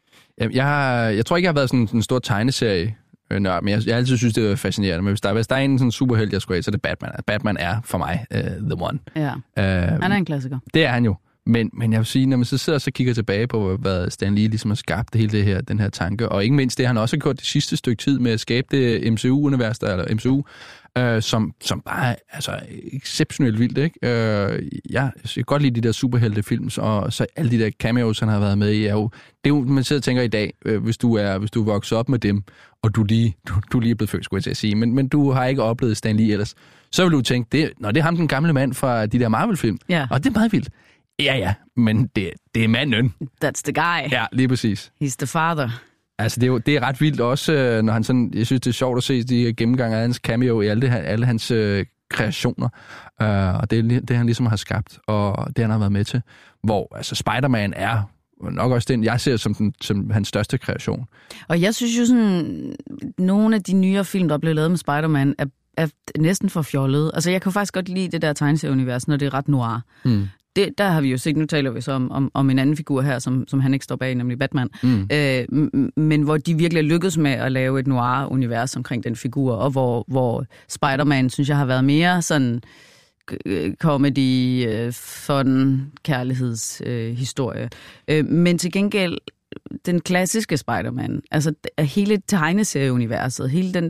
Jeg tror ikke, jeg har været sådan en stor tegneserie, men jeg altid synes, det er fascinerende. Men hvis der er en sådan superhelt, jeg skulle have, så er det Batman. Batman er for mig the one. Ja, han er en klassiker. Det er han jo. Men jeg vil sige, når man så sidder og så kigger tilbage på, hvad Stan Lee ligesom har skabt hele det her, den her tanke, og ikke mindst det, han også har gjort det sidste stykke tid med at skabe det MCU-univers, eller MCU, som bare er altså exceptionelt vildt, ikke? Jeg kan godt lide de der superheltefilm, og så alle de der cameos, han har været med i, det er jo, man sidder og tænker i dag, hvis du er vokset op med dem, og du lige er blevet født, skulle jeg til at sige, men du har ikke oplevet Stan Lee ellers, så vil du tænke, det er ham, den gamle mand fra de der Marvel-film, og det er meget vildt. Ja, men det er manden. That's the guy. Ja, lige præcis. He's the father. Altså, det er ret vildt også, når han sådan... Jeg synes, det er sjovt at se de gennemgange af hans cameo i alle hans kreationer. Og det han ligesom har skabt, og det han har været med til. Hvor altså, Spider-Man er nok også den, jeg ser som hans største kreation. Og jeg synes jo sådan, nogle af de nyere film, der er blevet lavet med Spider-Man, er næsten for fjollet. Altså, jeg kan faktisk godt lide det der tegneserieunivers, når det er ret noir. Der har vi jo set, nu taler vi så om en anden figur her, som han ikke står bag, nemlig Batman. Men hvor de virkelig lykkedes med at lave et noir-univers omkring den figur, og hvor Spider-Man, synes jeg, har været mere sådan comedy, fun, kærlighedshistorie. Men til gengæld, den klassiske Spider-Man, altså hele tegneserieuniverset, hele den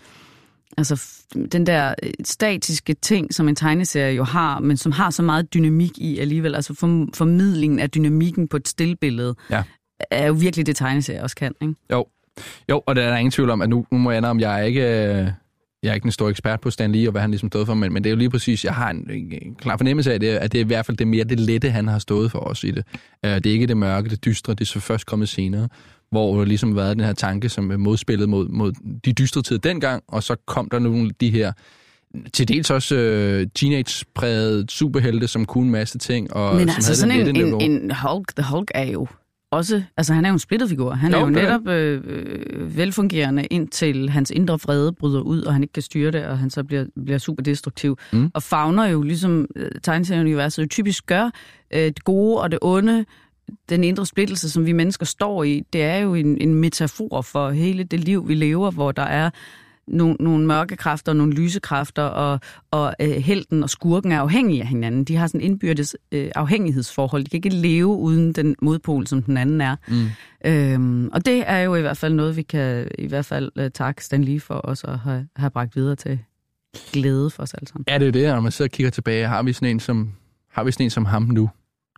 der statiske ting, som en tegneserie jo har, men som har så meget dynamik i alligevel, altså formidlingen af dynamikken på et stillbillede, er jo virkelig det tegneserie også kan, ikke? Jo, og der er ingen tvivl om, at nu må jeg om, jeg er ikke en stor ekspert på Stan Lee, og hvad han ligesom stod for, men det er jo lige præcis, jeg har en klar fornemmelse af det, at det er i hvert fald det mere det lette, han har stået for os i det. Det er ikke det mørke, det dystre, det er så først kommet senere, hvor der ligesom været den her tanke, som modspillet mod de dystre tider dengang, og så kom der nogle af de her, til dels også teenage-prægede superhelte, som kunne en masse ting. Og men som altså sådan en Hulk, The Hulk er jo også, altså han er jo en splittet figur. Han er jo netop velfungerende, indtil hans indre vrede bryder ud, og han ikke kan styre det, og han så bliver super destruktiv. Og favner jo ligesom tegneserieuniverset jo typisk gør, det gode og det onde, den indre splittelse, som vi mennesker står i, det er jo en metafor for hele det liv, vi lever, hvor der er nogle mørke kræfter, nogle lyse kræfter, og helten og skurken er afhængige af hinanden. De har sådan indbyrdes afhængighedsforhold. De kan ikke leve uden den modpol, som den anden er. Og det er jo i hvert fald noget, vi kan i hvert fald takke Stan Lee for os at have bragt videre til glæde for os alle sammen. Ja, det er det, når man sidder og kigger tilbage. Har vi sådan en som ham nu?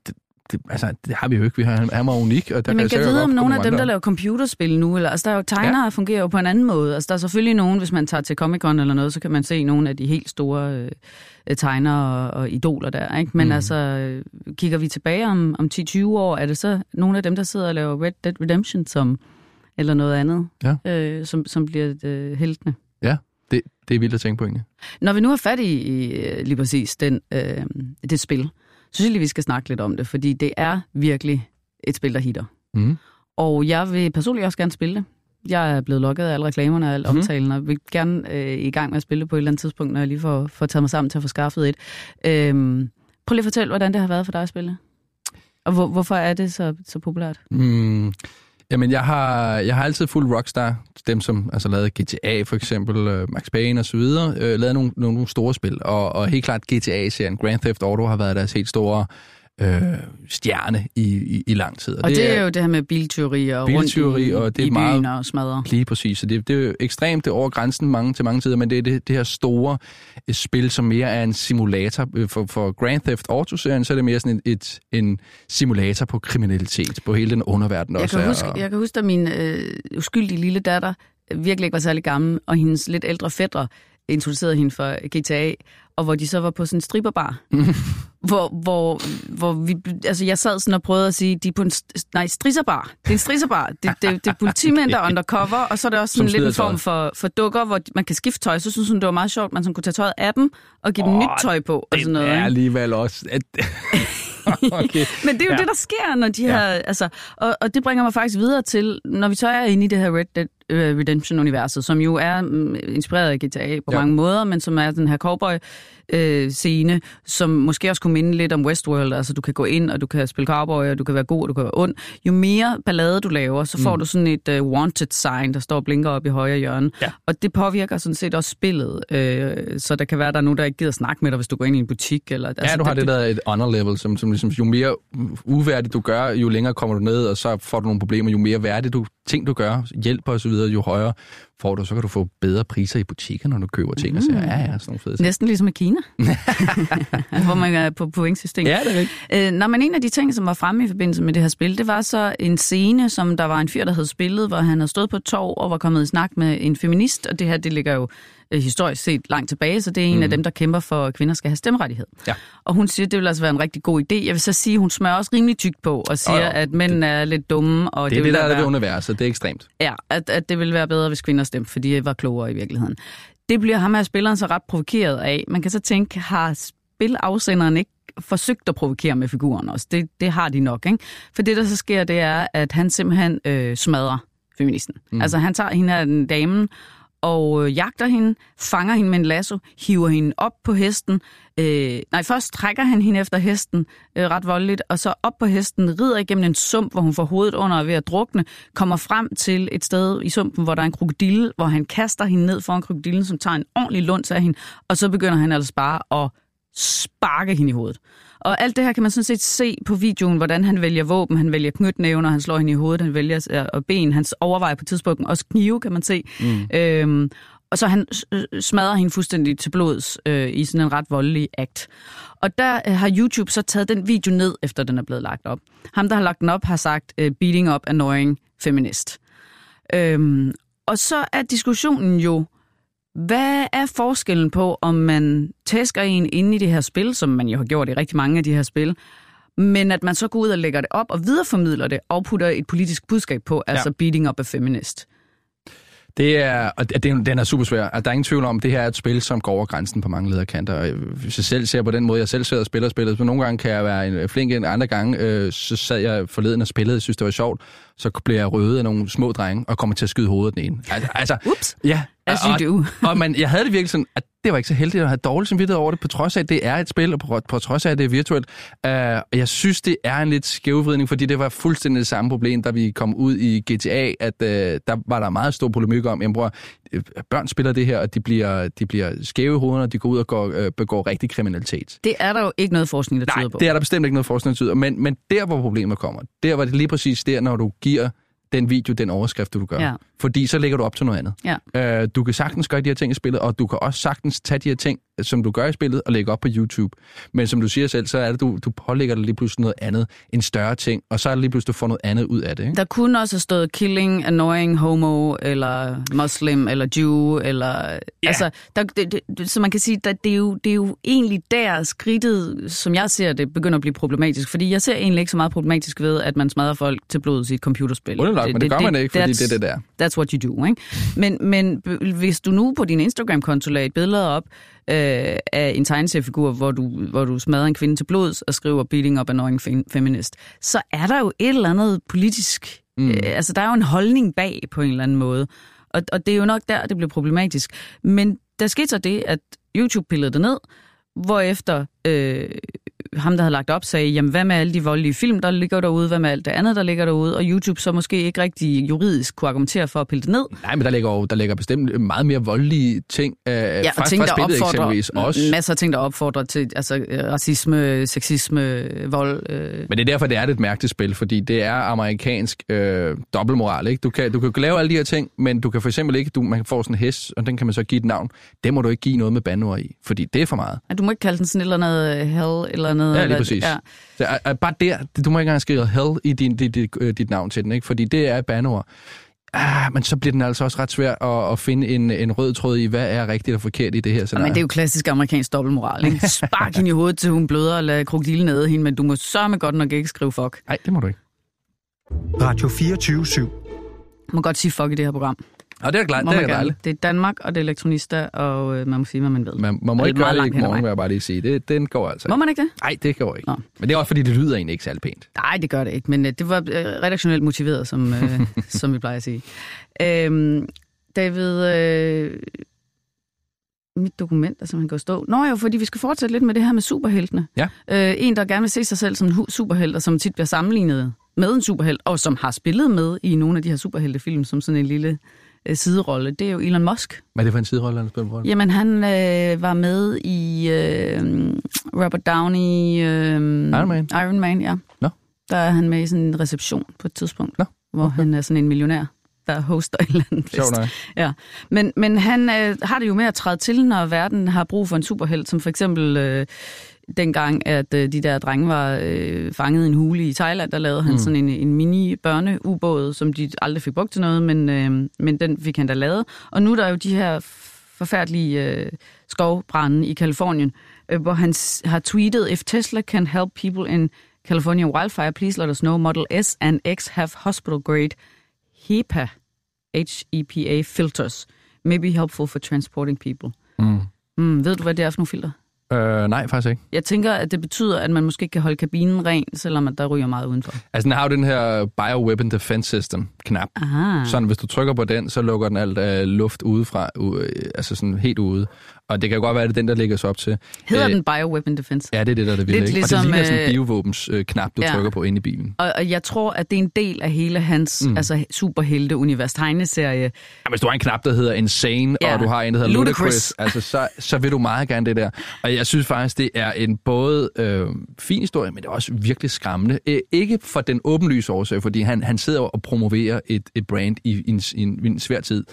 det har vi jo ikke. Han var unik, og der man kan vide om nogle af dem, der andre. laver computerspil nu, eller altså der er jo tegnere, der fungerer jo på en anden måde. Altså der er selvfølgelig nogen, hvis man tager til Comic-Con eller noget, så kan man se nogle af de helt store tegnere og idoler der, ikke? Men altså, kigger vi tilbage om 10-20 år, er det så nogle af dem, der sidder og laver Red Dead Redemption eller noget andet, som bliver heltene? Ja, det er vildt at tænke på egentlig. Når vi nu har fat i lige præcis det spil, så synes jeg, vi skal snakke lidt om det, fordi det er virkelig et spil, der hitter. Mm. Og jeg vil personligt også gerne spille det. Jeg er blevet lukket af alle reklamerne og alle omtalen, og vil gerne i gang med at spille det på et eller andet tidspunkt, når jeg lige får taget mig sammen til at få skaffet et. Prøv lige at fortælle, hvordan det har været for dig at spille. Og hvorfor er det så populært? Jamen, jeg har altid fulgt Rockstar. Dem, som altså lavede GTA for eksempel, Max Payne og så videre, lavede nogle store spil. Og helt klart GTA-serien, Grand Theft Auto, har været deres helt store stjerne i lang tid. Og det er jo det her med biltyveri og rundt og det er meget, byen og smadre. Lige præcis. Så det er jo ekstremt, det er over grænsen til mange tider, men det er det her store spil, som mere er en simulator. For Grand Theft Auto-serien, så er det mere sådan en simulator på kriminalitet, på hele den underverden også. Jeg kan huske, at min uskyldige lille datter virkelig ikke var særlig gammel, og hendes lidt ældre fætre introducerede hende for GTA, og hvor de så var på sådan en stripperbar. Hvor vi, altså jeg sad sådan og prøvede at sige, de er på en strisserbar. Det er en strisserbar. Det er politimænd, der er undercover, og så er det også sådan lidt en form for dukker, hvor man kan skifte tøj. Så synes hun, det var meget sjovt, man sådan kunne tage tøjet af dem og give dem nyt tøj på. Og sådan noget. Det er alligevel også... Okay. Men det er jo det, der sker, når de her... Altså, og det bringer mig faktisk videre til, når vi så er inde i det her Red Dead Redemption-universet, som jo er inspireret af GTA på mange måder, men som er den her cowboy-scene, som måske også kunne minde lidt om Westworld. Altså, du kan gå ind, og du kan spille cowboy, og du kan være god, og du kan være ond. Jo mere ballade du laver, så får du sådan et wanted-sign, der står og blinker op i højre hjørne. Ja. Og det påvirker sådan set også spillet. Så der kan være, der er nogen, der ikke gider snakke med dig, hvis du går ind i en butik. Eller, altså, du har det der et honor level, som ligesom, jo mere uværdigt du gør, jo længere kommer du ned, og så får du nogle problemer. Jo mere værdigt ting du gør, hjælper og så videre, jo højere får du, så kan du få bedre priser i butikker, når du køber ting og siger, sådan nogle fede ting. Næsten ligesom i Kina, hvor man er på pointsystem. Ja, det er rigtigt. Men en af de ting, som var fremme i forbindelse med det her spil, det var så en scene, som der var en fyr, der havde spillet, hvor han havde stået på et torv og var kommet i snak med en feminist, og det her, det ligger jo historisk set langt tilbage, så det er en af dem, der kæmper for, at kvinder skal have stemmerettighed. Ja. Og hun siger, at det vil altså være en rigtig god idé. Jeg vil så sige, at hun smører også rimelig tykt på og siger, at mænd er lidt dumme. Og det er det, der er det universet. Det er ekstremt. Ja, at det vil være bedre, hvis kvinder stemte, fordi de var klogere i virkeligheden. Det bliver ham her spilleren så ret provokeret af. Man kan så tænke, har spilafsenderen ikke forsøgt at provokere med figuren også? Det har de nok, ikke? For det, der så sker, det er, at han simpelthen smadrer feministen. Altså, han tager hende her, den damen, og jagter hende, fanger hende med en lasso, hiver hende op på hesten. Først trækker han hende efter hesten ret voldeligt, og så op på hesten, rider igennem en sump, hvor hun får hovedet under og er ved at drukne, kommer frem til et sted i sumpen, hvor der er en krokodille, hvor han kaster hende ned foran krokodillen, som tager en ordentlig lunds af hende, og så begynder han altså bare at sparke hende i hovedet. Og alt det her kan man sådan set se på videoen, hvordan han vælger våben, han vælger knytnævner, han slår hende i hovedet, han vælger ben, hans overvejer på tidspunktet også knive, kan man se. Og så han smadrer hende fuldstændig til blods i sådan en ret voldelig akt. Og der har YouTube så taget den video ned, efter den er blevet lagt op. Ham, der har lagt den op, har sagt, beating up annoying feminist. Og så er diskussionen jo, hvad er forskellen på, om man tæsker en inde i det her spil, som man jo har gjort i rigtig mange af de her spil, men at man så går ud og lægger det op og videreformidler det og putter et politisk budskab på, altså beating up a feminist? Den er super svær. Der er ingen tvivl om, at det her er et spil, som går over grænsen på mange lederkanter. Hvis jeg selv ser på den måde, jeg selv sidder og spiller spillet, så nogle gange kan jeg være en flink, en andre gange, så sad jeg forleden og spillede, synes det var sjovt, så blev jeg røvet af nogle små drenge og kommer til at skyde hovedet den ene. Altså, ups! Ja. As you do. Og jeg havde det virkelig sådan, at det var ikke så heldigt at have dårligt samvittighed over det, på trods af, at det er et spil, og på trods af, at det er virtuelt. Og jeg synes, det er en lidt skævvridning, fordi det var fuldstændig det samme problem, da vi kom ud i GTA, at der var der meget stor polemik om, børn spiller det her, og de bliver skæve i hovederne, og de går ud og begår rigtig kriminalitet. Det er der jo ikke noget forskning, der tyder på. Nej, det er der bestemt ikke noget forskning, der tyder. Men der, hvor problemet kommer, der var det lige præcis der, når du giver den video, den overskrift, du gør. Ja. fordi så lægger du op til noget andet. Ja. Du kan sagtens gøre de her ting i spillet, og du kan også sagtens tage de her ting, som du gør i spillet, og lægge op på YouTube. Men som du siger selv, så er det, du pålægger dig lige pludselig noget andet, en større ting, og så er det lige pludselig, du får noget andet ud af det. Ikke? Der kunne også have stået killing, annoying, homo, eller muslim, eller Jew, eller... Ja. Altså, så man kan sige, at det er jo egentlig der skridtet, som jeg ser det, begynder at blive problematisk. Fordi jeg ser egentlig ikke så meget problematisk ved, at man smadrer folk til blods i et computerspil. Men det gør man ikke, fordi det er det der. That's what you do, ikke? Men hvis du nu på din Instagram-konto lagde et billede op af en tegneseriefigur, hvor du smadrer en kvinde til blods og skriver beating up annoying feminist, så er der jo et eller andet politisk... altså, der er jo en holdning bag på en eller anden måde. Og det er jo nok der, det bliver problematisk. Men der skete så det, at YouTube pillede det ned, hvorefter ham, der havde lagt op, sagde, jamen hvad med alle de voldelige film, der ligger derude, hvad med alt det andet, der ligger derude, og YouTube så måske ikke rigtig juridisk kunne argumentere for at pille det ned. Nej, men der ligger bestemt meget mere voldelige ting fra spillet eksempelvis også. Masser af ting, der opfordrer til racisme, sexisme, vold. Men det er derfor, det er et mærkeligt spil, fordi det er amerikansk dobbeltmoral, ikke? Du kan lave alle de her ting, men du kan for eksempel ikke, man får sådan en hest, og den kan man så give et navn. Det må du ikke give noget med bandeord i, fordi det er for meget. Ja, du må ikke kalde den sådan et eller andet hell, eller noget. Ja, lige præcis. Ja. Så, bare der, du må ikke engang skrive hell i dit navn til den, ikke? Fordi det er et bandeord. Men så bliver den altså også ret svær at finde en rød tråd i, hvad er rigtigt og forkert i det her scenarie. Men det er jo klassisk amerikansk dobbeltmoral, ikke? Spark hende i hovedet, til hun bløder, og lad krokodilen æde hende, men du må sørme godt nok ikke skrive fuck. Nej, det må du ikke. Radio 24/7. Du må godt sige fuck i det her program. Og det er klart, det er dejligt. Det er Danmark, og det er elektronista, og man må sige, hvad man ved. Man må ikke gøre det i morgen, vil jeg bare lige sige. Den går altså. Må man ikke det? Nej, det går ikke. Nå. Men det er også, fordi det lyder egentlig ikke særlig pænt. Nej, det gør det ikke, men det var redaktionelt motiveret, som vi plejer at sige. David, mit dokument er simpelthen gået stå. Nå jo, fordi vi skal fortsætte lidt med det her med superheltene. Ja. En, der gerne vil se sig selv som en superhelt, og som tit bliver sammenlignet med en superhelt, og som har spillet med i nogle af de her superheltefilm, som sådan en lille siderolle, det er jo Elon Musk. Hvad er det for en siderolle, han spiller på? Jamen, han var med i Robert Downey... Iron Man, ja. Nå. Der er han med i sådan en reception på et tidspunkt, hvor han er sådan en millionær, der hoster en eller anden fest. Sjovt nok. Ja. Men han har det jo med at træde til, når verden har brug for en superhelt, som for eksempel... dengang, at de der drenge var fanget i en hule i Thailand, der lavede han sådan en mini-børneubåd, som de aldrig fik brugt til noget, men den fik han da lavet. Og nu er der jo de her forfærdelige skovbrande i Kalifornien, hvor han har tweetet, if Tesla can help people in California wildfire, please let us know. Model S and X have hospital-grade HEPA filters. May be helpful for transporting people. Ved du, hvad det er for nogle filter? Nej, faktisk ikke. Jeg tænker, at det betyder, at man måske kan holde kabinen ren, selvom at der ryger meget udenfor. Altså, den har jo den her Bioweapon Defense System-knap. Sådan, hvis du trykker på den, så lukker den alt luft udefra, altså sådan helt ude. Og det kan godt være, at det er den, der ligger så op til. Hedder den Bioweapon Defense? Ja, det er det, der er det vildt, ikke? Ligesom, og det ligner sådan en biovåbens-knap, du trykker på inde i bilen. Og jeg tror, at det er en del af hele hans superhelte-univers tegneserie. Ja, hvis du har en knap, der hedder Insane, og du har en, der hedder Ludicrous, altså, så vil du meget gerne det der. Og jeg synes faktisk, det er en både fin historie, men det er også virkelig skræmmende. Ikke for den åbenlyse årsag, fordi han sidder og promoverer et brand i en svær tid,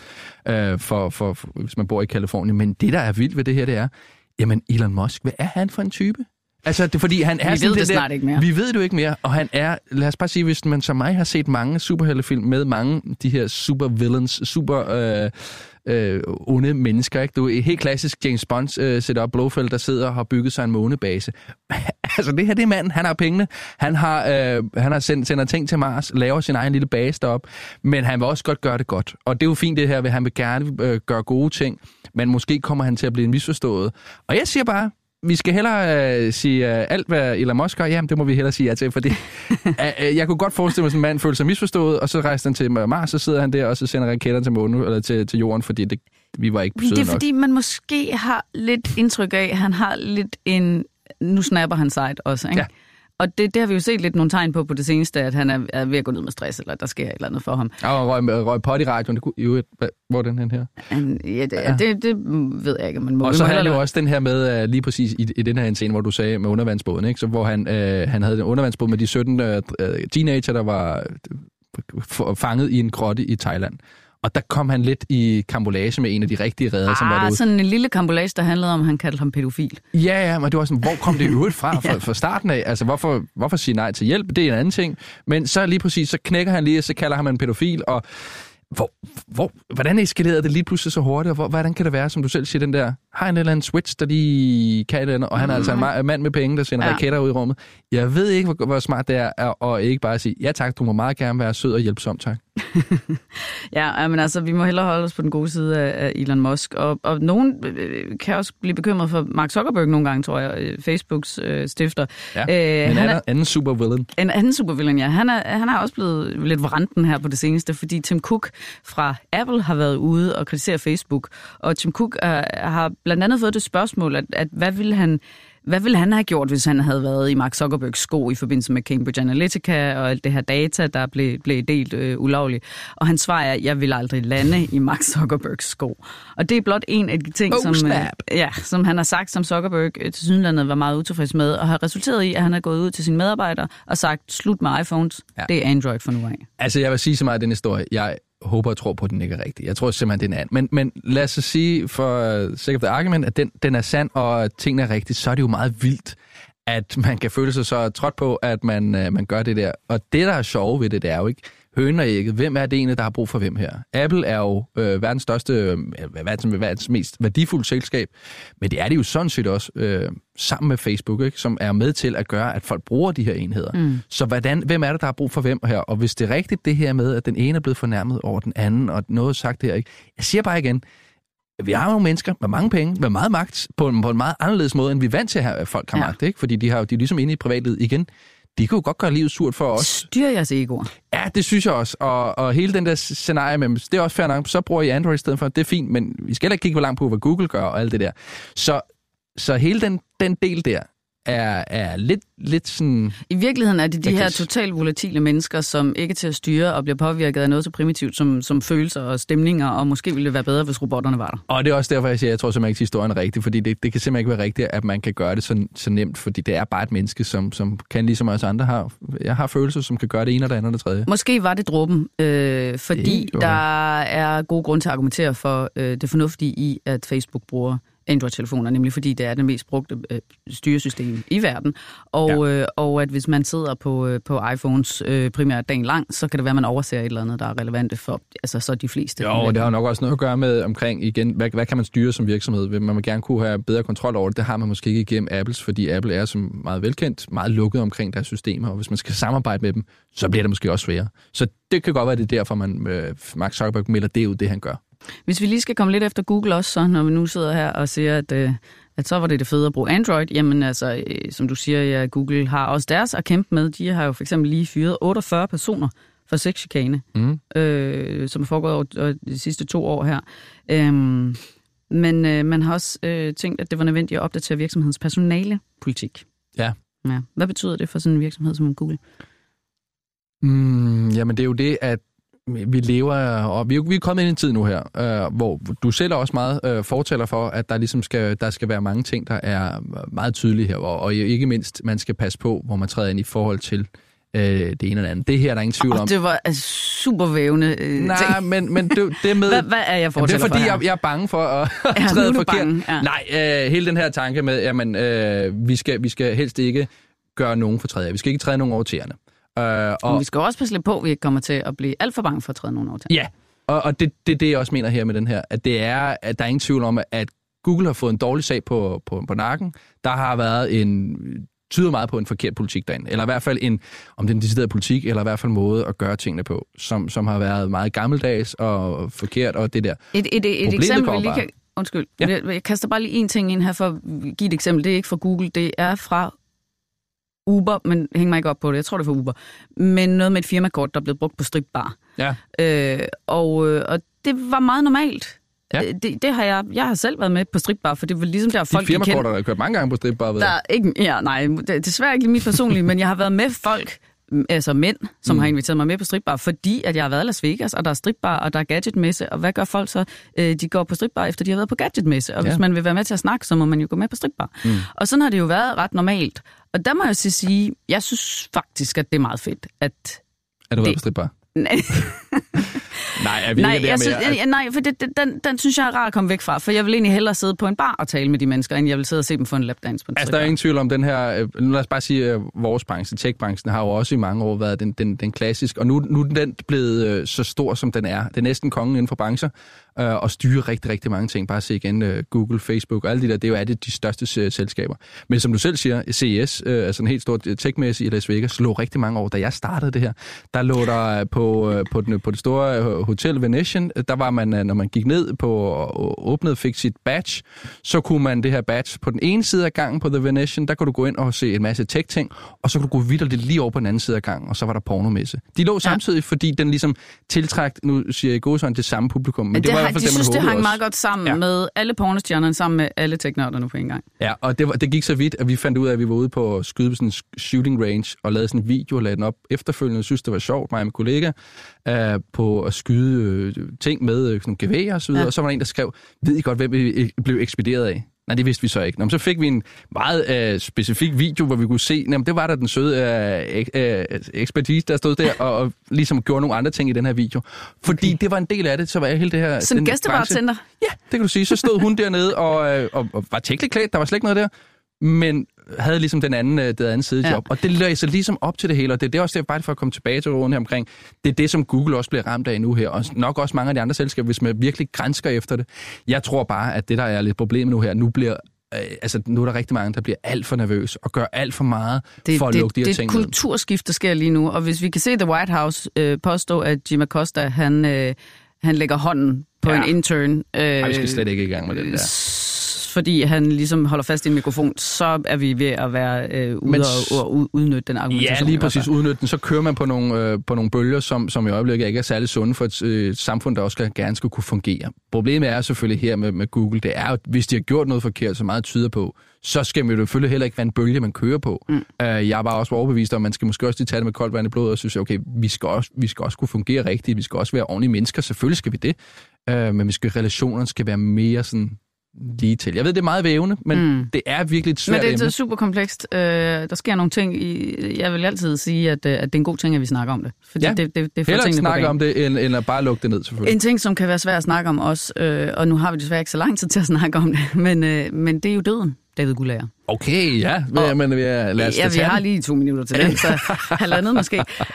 for hvis man bor i Kalifornien. Men det, der er vildt ved det her, det er, jamen Elon Musk, hvad er han for en type? Altså, det er fordi, han er vi ved det snart ikke mere. Vi ved det jo ikke mere, og han er, lad os bare sige, hvis man som mig har set mange superheltefilm med mange de her supervillains, onde mennesker, ikke? Du er helt klassisk James Bond setup, Blofeld, der sidder og har bygget sig en månebase. Altså, det her, det er manden, han har pengene, han har sender ting til Mars, laver sin egen lille base derop, men han vil også godt gøre det godt. Og det er jo fint det her, at han vil gerne gøre gode ting, men måske kommer han til at blive misforstået. Og jeg siger bare, vi skal hellere sige alt, hvad Elon Musk gør. Jamen, det må vi hellere sige ja til, fordi jeg kunne godt forestille mig, at en mand føler sig misforstået, og så rejser han til Mars, så sidder han der, og så sender raketter til månen, eller til jorden, fordi vi var ikke søde nok. Det er fordi, man måske har lidt indtryk af, at han har lidt en... Nu snapper han side også, ikke? Ja. Og det har vi jo set lidt nogle tegn på det seneste, at han er ved at gå ned med stress, eller der sker et eller andet for ham. Og røg pot i radioen, det kunne jo... Hvor er den her? Det ved jeg ikke, man må. Og så havde jo også den her med, lige præcis i den her scene, hvor du sagde med undervandsbåden, ikke? Så hvor han havde en undervandsbåd med de 17 teenager, der var fanget i en grotte i Thailand. Og der kom han lidt i karambolage med en af de rigtige redder, som var derude. Sådan en lille karambolage, der handlede om, at han kaldte ham pædofil. Ja, men det var sådan, hvor kom det øvrigt fra starten af? Altså, hvorfor sige nej til hjælp? Det er en anden ting. Men så lige præcis, så knækker han lige, og så kalder han en pædofil, og hvordan eskalerede det lige pludselig så hurtigt, og hvordan kan det være, som du selv siger, den der, har en eller anden switch, der lige kan det, og han er altså en mand med penge, der sender raketter ud i rummet. Jeg ved ikke, hvor smart det er, og ikke bare sige, ja tak, du må meget gerne være sød og hjælpsom, tak. Ja, men altså, vi må hellere holde os på den gode side af Elon Musk, og nogen kan også blive bekymret for Mark Zuckerberg nogle gange, tror jeg, Facebooks stifter. Ja, en anden supervillain. En anden supervillain, ja. Han er også blevet lidt vranden her på det seneste, fordi Tim Cook fra Apple har været ude og kritisere Facebook, og Tim Cook har blandt andet fået det spørgsmål, at hvad ville han have gjort, hvis han havde været i Mark Zuckerbergs sko i forbindelse med Cambridge Analytica og alt det her data, der blev delt ulovligt? Og hans svar er, jeg vil aldrig lande i Mark Zuckerbergs sko. Og det er blot en af de ting, som han har sagt, som Zuckerberg til sydenlandet var meget utilfreds med, og har resulteret i, at han er gået ud til sine medarbejdere og sagt, slut med iPhones, det er Android for nu af. Altså, jeg vil sige så meget af den historie. Jeg håber og tror på, at den ikke er rigtig. Jeg tror simpelthen, det er en anden. Men lad os så sige, for sake of the argument, at den er sand, og tingene er rigtigt, så er det jo meget vildt, at man kan føle sig så trådt på, at man gør det der. Og det, der er sjovt ved det, det er jo ikke hønen og ægget. Hvem er det ene, der har brug for hvem her? Apple er jo verdens største, verdens mest værdifulde selskab, men det er det jo sådan set også sammen med Facebook, ikke? Som er med til at gøre, at folk bruger de her enheder. Så hvem er det, der har brug for hvem her? Og hvis det er rigtigt det her med, at den ene er blevet fornærmet over den anden, og noget sagt her, ikke? Jeg siger bare igen, vi har nogle mennesker med mange penge, med meget magt, på en meget anderledes måde, end vi er vant til at have folk har magt, ikke? Fordi de er ligesom inde i privatlivet igen. De kan jo godt gøre livet surt for os. Styr jeres egoer. Ja, det synes jeg også. Og hele den der scenarie med, det er også fair nok, så bruger I Android i stedet for, det er fint, men vi skal heller ikke kigge for langt på, hvad Google gør og alt det der. Så hele den del der er lidt sådan... I virkeligheden er det de her totalt volatile mennesker, som ikke er til at styre og bliver påvirket af noget så primitivt som følelser og stemninger, og måske ville det være bedre, hvis robotterne var der. Og det er også derfor, jeg siger, jeg tror simpelthen ikke, at historien er rigtig, fordi det kan simpelthen ikke være rigtigt, at man kan gøre det så nemt, fordi det er bare et menneske, som kan ligesom os andre har. Jeg har følelser, som kan gøre det ene og det andet og det tredje. Måske var det dråben, fordi der er god grund til at argumentere for det fornuftige i, at Facebook bruger Android-telefoner, nemlig fordi det er det mest brugte styresystem i verden. Og at hvis man sidder på iPhones primært dagen lang, så kan det være, at man overser et eller andet, der er relevant for så de fleste. Jo, og det har nok også noget at gøre med omkring, igen, hvad kan man styre som virksomhed? Man vil gerne kunne have bedre kontrol over det. Det har man måske ikke igennem Apples, fordi Apple er som meget velkendt, meget lukket omkring deres systemer, og hvis man skal samarbejde med dem, så bliver det måske også sværere. Så det kan godt være, det er derfor, Mark Zuckerberg melder det ud, det han gør. Hvis vi lige skal komme lidt efter Google også, så når vi nu sidder her og siger, at så var det fede at bruge Android, jamen altså, som du siger, ja, Google har også deres at kæmpe med. De har jo for eksempel lige fyret 48 personer for sexchikane, som er foregået over de sidste 2 år her. Men man har også tænkt, at det var nødvendigt at opdatere virksomhedens personalepolitik. Ja. Hvad betyder det for sådan en virksomhed som Google? Jamen det er jo det, at vi lever, og vi er kommet ind i en tid nu her, hvor du selv er også meget fortæller for, at der ligesom der skal være mange ting, der er meget tydelige her, og ikke mindst, man skal passe på, hvor man træder ind i forhold til det ene eller andet. Det her er der ingen tvivl om. Det var super vævende Nej, men det med... Hvad er jeg fortæller for? Det er fordi, jeg er bange for at træde forkert. Ja. Nej, hele den her tanke med, jamen, vi skal helst ikke gøre nogen for træde. Vi skal ikke træde nogen over tæerne. Men vi skal også passe lidt på, at vi ikke kommer til at blive alt for bange for at træde nogen over tæerne. Ja, og det er det, jeg også mener her med den her, at det er, at der er ingen tvivl om, at Google har fået en dårlig sag på nakken. Der har været tyder meget på en forkert politik derinde, eller i hvert fald om den deciderede politik, eller i hvert fald måde at gøre tingene på, som har været meget gammeldags og forkert, og det der. Et eksempel, vi lige kan... Undskyld, jeg kaster bare lige en ting ind her for at give et eksempel. Det er ikke fra Google, det er fra Uber, men hæng mig ikke op på det, jeg tror det er fra Uber, men noget med et firmakort, der er blevet brugt på stripbar. Ja. Og det var meget normalt. Ja. Det har jeg har selv været med på stripbar, for det var ligesom der folk kendte. Dit firmakort har jeg kørt mange gange på stripbar, ved jeg. Desværre ikke mit personligt, men jeg har været med folk, altså mænd, som har inviteret mig med på stripbar, fordi at jeg har været i Las Vegas, og der er stripbar, og der er gadgetmesse, og hvad gør folk så? De går på stripbar, efter de har været på gadgetmesse, og hvis man vil være med til at snakke, så må man jo gå med på stripbar. Og sådan har det jo været ret normalt. Og der må jeg så sige, jeg synes faktisk, at det er meget fedt, at... Er du været på stripbar? Nej. Nej, er vi ikke der nej, for den synes jeg er rar at komme væk fra, for jeg vil egentlig hellere sidde på en bar og tale med de mennesker, end jeg vil sidde og se dem få en lapdance på en Altså, der er ingen tvivl om den her, lad os bare sige, vores branche, tech-branchen, har jo også i mange år været den klassiske, og nu er den blevet så stor, som den er. Det er næsten kongen inden for brancher, og styrer rigtig, rigtig mange ting. Bare se igen, Google, Facebook og alle de der, det er jo de største selskaber. Men som du selv siger, CES, altså en helt stor tech-messe i Las Vegas, lå rigtig mange år. Da jeg startede det her, der lå der på det store Hotel Venetian, der var man, når man gik ned på og åbnede, fik sit badge, så kunne man det her badge på den ene side af gangen på The Venetian, der kunne du gå ind og se en masse tech-ting, og så kunne du gå videre lige over på den anden side af gangen, og så var der pornomesse. De lå samtidig, fordi den ligesom tiltræk, nu siger jeg gåsøjne, det samme publikum. Men det var i hvert fald det, man håbede. Det hang meget godt sammen med alle pornostjernerne, sammen med alle teknørderne på en gang. Ja, og det gik så vidt, at vi fandt ud af, at vi var ude på at skyde på sådan en shooting range, og lavede sådan en video og lagde den op efterfølgende. Synes det var sjovt, mig og min kollega, på at skyde ting med sådan gevær og så videre. Og så var der en, der skrev, ved I godt, hvem vi blev ekspederet af? Nej, det vidste vi så ikke. Nå, så fik vi en meget specifik video, hvor vi kunne se, det var der den søde ekspertise, der stod der, og ligesom gjorde nogle andre ting i den her video. Fordi det var en del af det, så var jeg hele det her... Sådan en gæstebartender? Ja, det kan du sige. Så stod hun dernede og var teknisk klædt, der var slet ikke noget der, men havde ligesom det andet sidejob. Og det løser ligesom op til det hele, og det er også det, bare for at komme tilbage til råden her omkring, det er det, som Google også bliver ramt af nu her, og nok også mange af de andre selskaber, hvis man virkelig gransker efter det. Jeg tror bare, at det, der er lidt problemet nu her, nu er der rigtig mange, der bliver alt for nervøs og gør alt for meget for at lukke de her ting. Det er et kulturskift, der sker lige nu, og hvis vi kan se The White House påstå, at Jim Acosta, han lægger hånden på en intern. Vi skal slet ikke i gang med det der. Fordi han ligesom holder fast i en mikrofon, så er vi ved at være ude og udnytte den argumentation. Ja, lige præcis udnytte den. Så kører man på nogle bølger, som i øjeblikket ikke er særlig sunde for et samfund, der også gerne skulle kunne fungere. Problemet er selvfølgelig her med Google, det er, at hvis de har gjort noget forkert, så meget tyder på, så skal man jo selvfølgelig heller ikke være en bølge, man kører på. Jeg var også overbevist om, at man skal måske også lige tage det med koldt vand i blodet, og synes, okay, vi skal også kunne fungere rigtigt, vi skal også være ordentlige mennesker, selvfølgelig skal vi det, men relationerne skal være mere sådan lige til. Jeg ved, det er meget vævende, men det er virkelig et svært emne. Men det er super komplekst. Der sker nogle ting. Jeg vil altid sige, at det er en god ting, at vi snakker om det. Fordi det får heller ikke snakke om det, end at bare lukke det ned, selvfølgelig. En ting, som kan være svært at snakke om også, og nu har vi desværre ikke så lang tid til at snakke om det, men det er jo døden, David Guldager. Okay, ja. Men lad os vi har lige 2 minutter til den, så halvandet måske.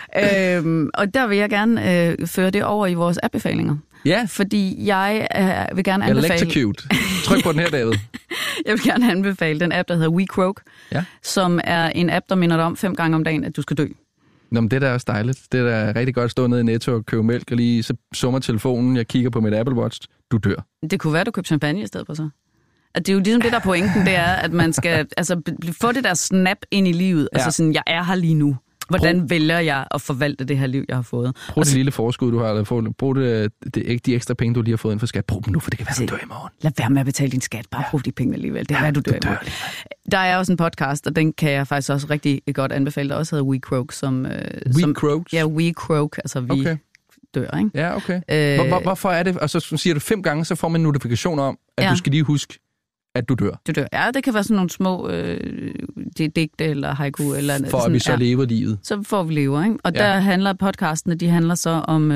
Og der vil jeg gerne føre det over i vores anbefalinger. Ja. Fordi jeg vil gerne anbefale... Electrocute. Tryk på den her, David. Jeg vil gerne anbefale den app, der hedder WeCroak, som er en app, der minder dig om 5 gange om dagen, at du skal dø. Nå, men det der er også dejligt. Det er da rigtig godt at stå nede i Netto og købe mælk, og lige så summer telefonen, jeg kigger på mit Apple Watch, du dør. Det kunne være, at du købte champagne i stedet for så. At det er jo ligesom det, der er pointen, det er, at man skal få det der snap ind i livet. Altså sådan, jeg er her lige nu. Hvordan vælger jeg at forvalte det her liv, jeg har fået? Brug det lille forskud, du har. Brug de ekstra penge, du lige har fået ind for skat. Brug dem nu, for det kan være, du dør i morgen. Lad være med at betale din skat. Bare brug de penge alligevel. Det er, du dør i morgen. Der er også en podcast, og den kan jeg faktisk også rigtig godt anbefale, der også hedder WeCroak. WeCroak? Ja, WeCroak. Altså vi dør, ikke? Ja, okay. Hvorfor er det? Og så siger du 5 gange, så får man en notifikation om, at du skal lige huske, at du dør. Du dør. Ja, det kan være sådan nogle små digte eller haiku. Eller for sådan, at vi så lever livet. Så får vi lever, ikke? Og der handler podcastene, de handler så om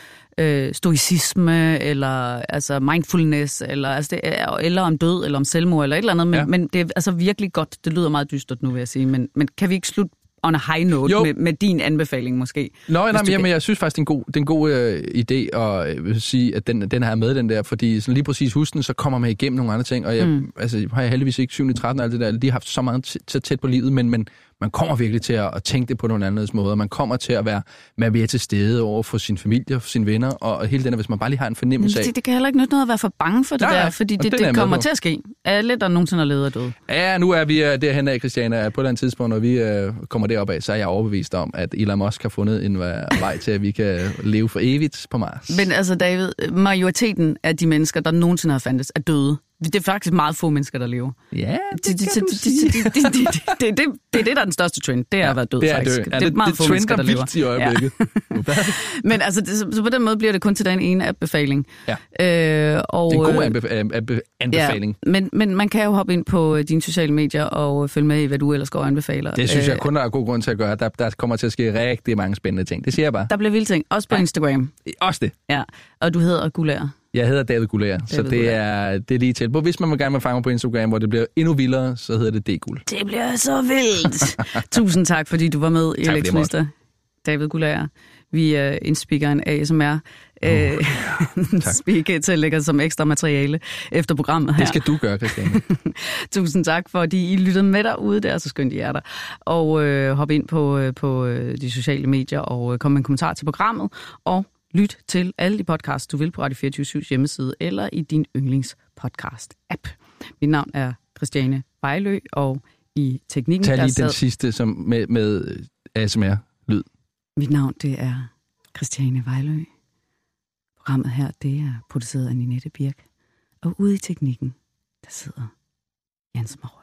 stoicisme, eller altså mindfulness, eller om død, eller om selvmord, eller et eller andet. Men det er altså virkelig godt. Det lyder meget dystert nu, vil jeg sige. Men kan vi ikke slutte on a high note med din anbefaling måske? Men jeg synes faktisk, det er en god idé at sige, at den her med den der, fordi sådan lige præcis husk så kommer man igennem nogle andre ting, og jeg har jeg heldigvis ikke 7. 13 og alt det der, de har haft så meget tæt på livet, men man kommer virkelig til at tænke det på nogle andre måder. Man kommer til at være mere til stede over for sin familie og sine venner, og hele den, hvis man bare lige har en fornemmelse af... Det kan heller ikke nytte noget at være for bange for det der, fordi det kommer til at ske. Alle, der nogensinde har levet af døde. Ja, nu er vi derhen af, Christiane, på et eller andet tidspunkt, når vi kommer derop af, så er jeg overbevist om, at Elon Musk har fundet en vej til, at vi kan leve for evigt på Mars. Men altså, David, majoriteten af de mennesker, der nogensinde har fandtes, er døde. Det er faktisk meget få mennesker, der lever. Ja, Det er det, der er den største trend. Det er at være død, faktisk. Det er meget få mennesker, der lever. I øjeblikket. Men altså, så på den måde bliver det kun til den ene anbefaling. Ja. Og, det er en god anbefaling. Ja, men man kan jo hoppe ind på dine sociale medier og følge med i, hvad du ellers går og anbefaler. Det synes jeg kun der er god grund til at gøre. Der kommer til at ske rigtig mange spændende ting. Det siger jeg bare. Der bliver vilde ting. Også på Instagram. Også det. Ja, og du hedder Gulær. Jeg hedder David Gulær, så det er lige til. Hvis man gerne vil fange mig på Instagram, hvor det bliver endnu vildere, så hedder det D-Guld. Det bliver så vildt. Tusind tak, fordi du var med i Elektronister. David Gulær. Vi indspikker en ASMR. Speaker til at lægge som ekstra materiale efter programmet her. Det skal du gøre, Christiane. Tusind tak, fordi I lyttede med derude. Det er så skønt, I er der. Og hop ind på de sociale medier og kom med en kommentar til programmet. Og lyt til alle de podcasts, du vil på Radio 24/7's hjemmeside eller i din yndlingspodcast-app. Mit navn er Christiane Vejlø, og i teknikken... Tag lige den sidste som med ASMR-lyd. Mit navn, det er Christiane Vejlø. Programmet her, det er produceret af Ninette Birk. Og ude i teknikken, der sidder Jens Mauer.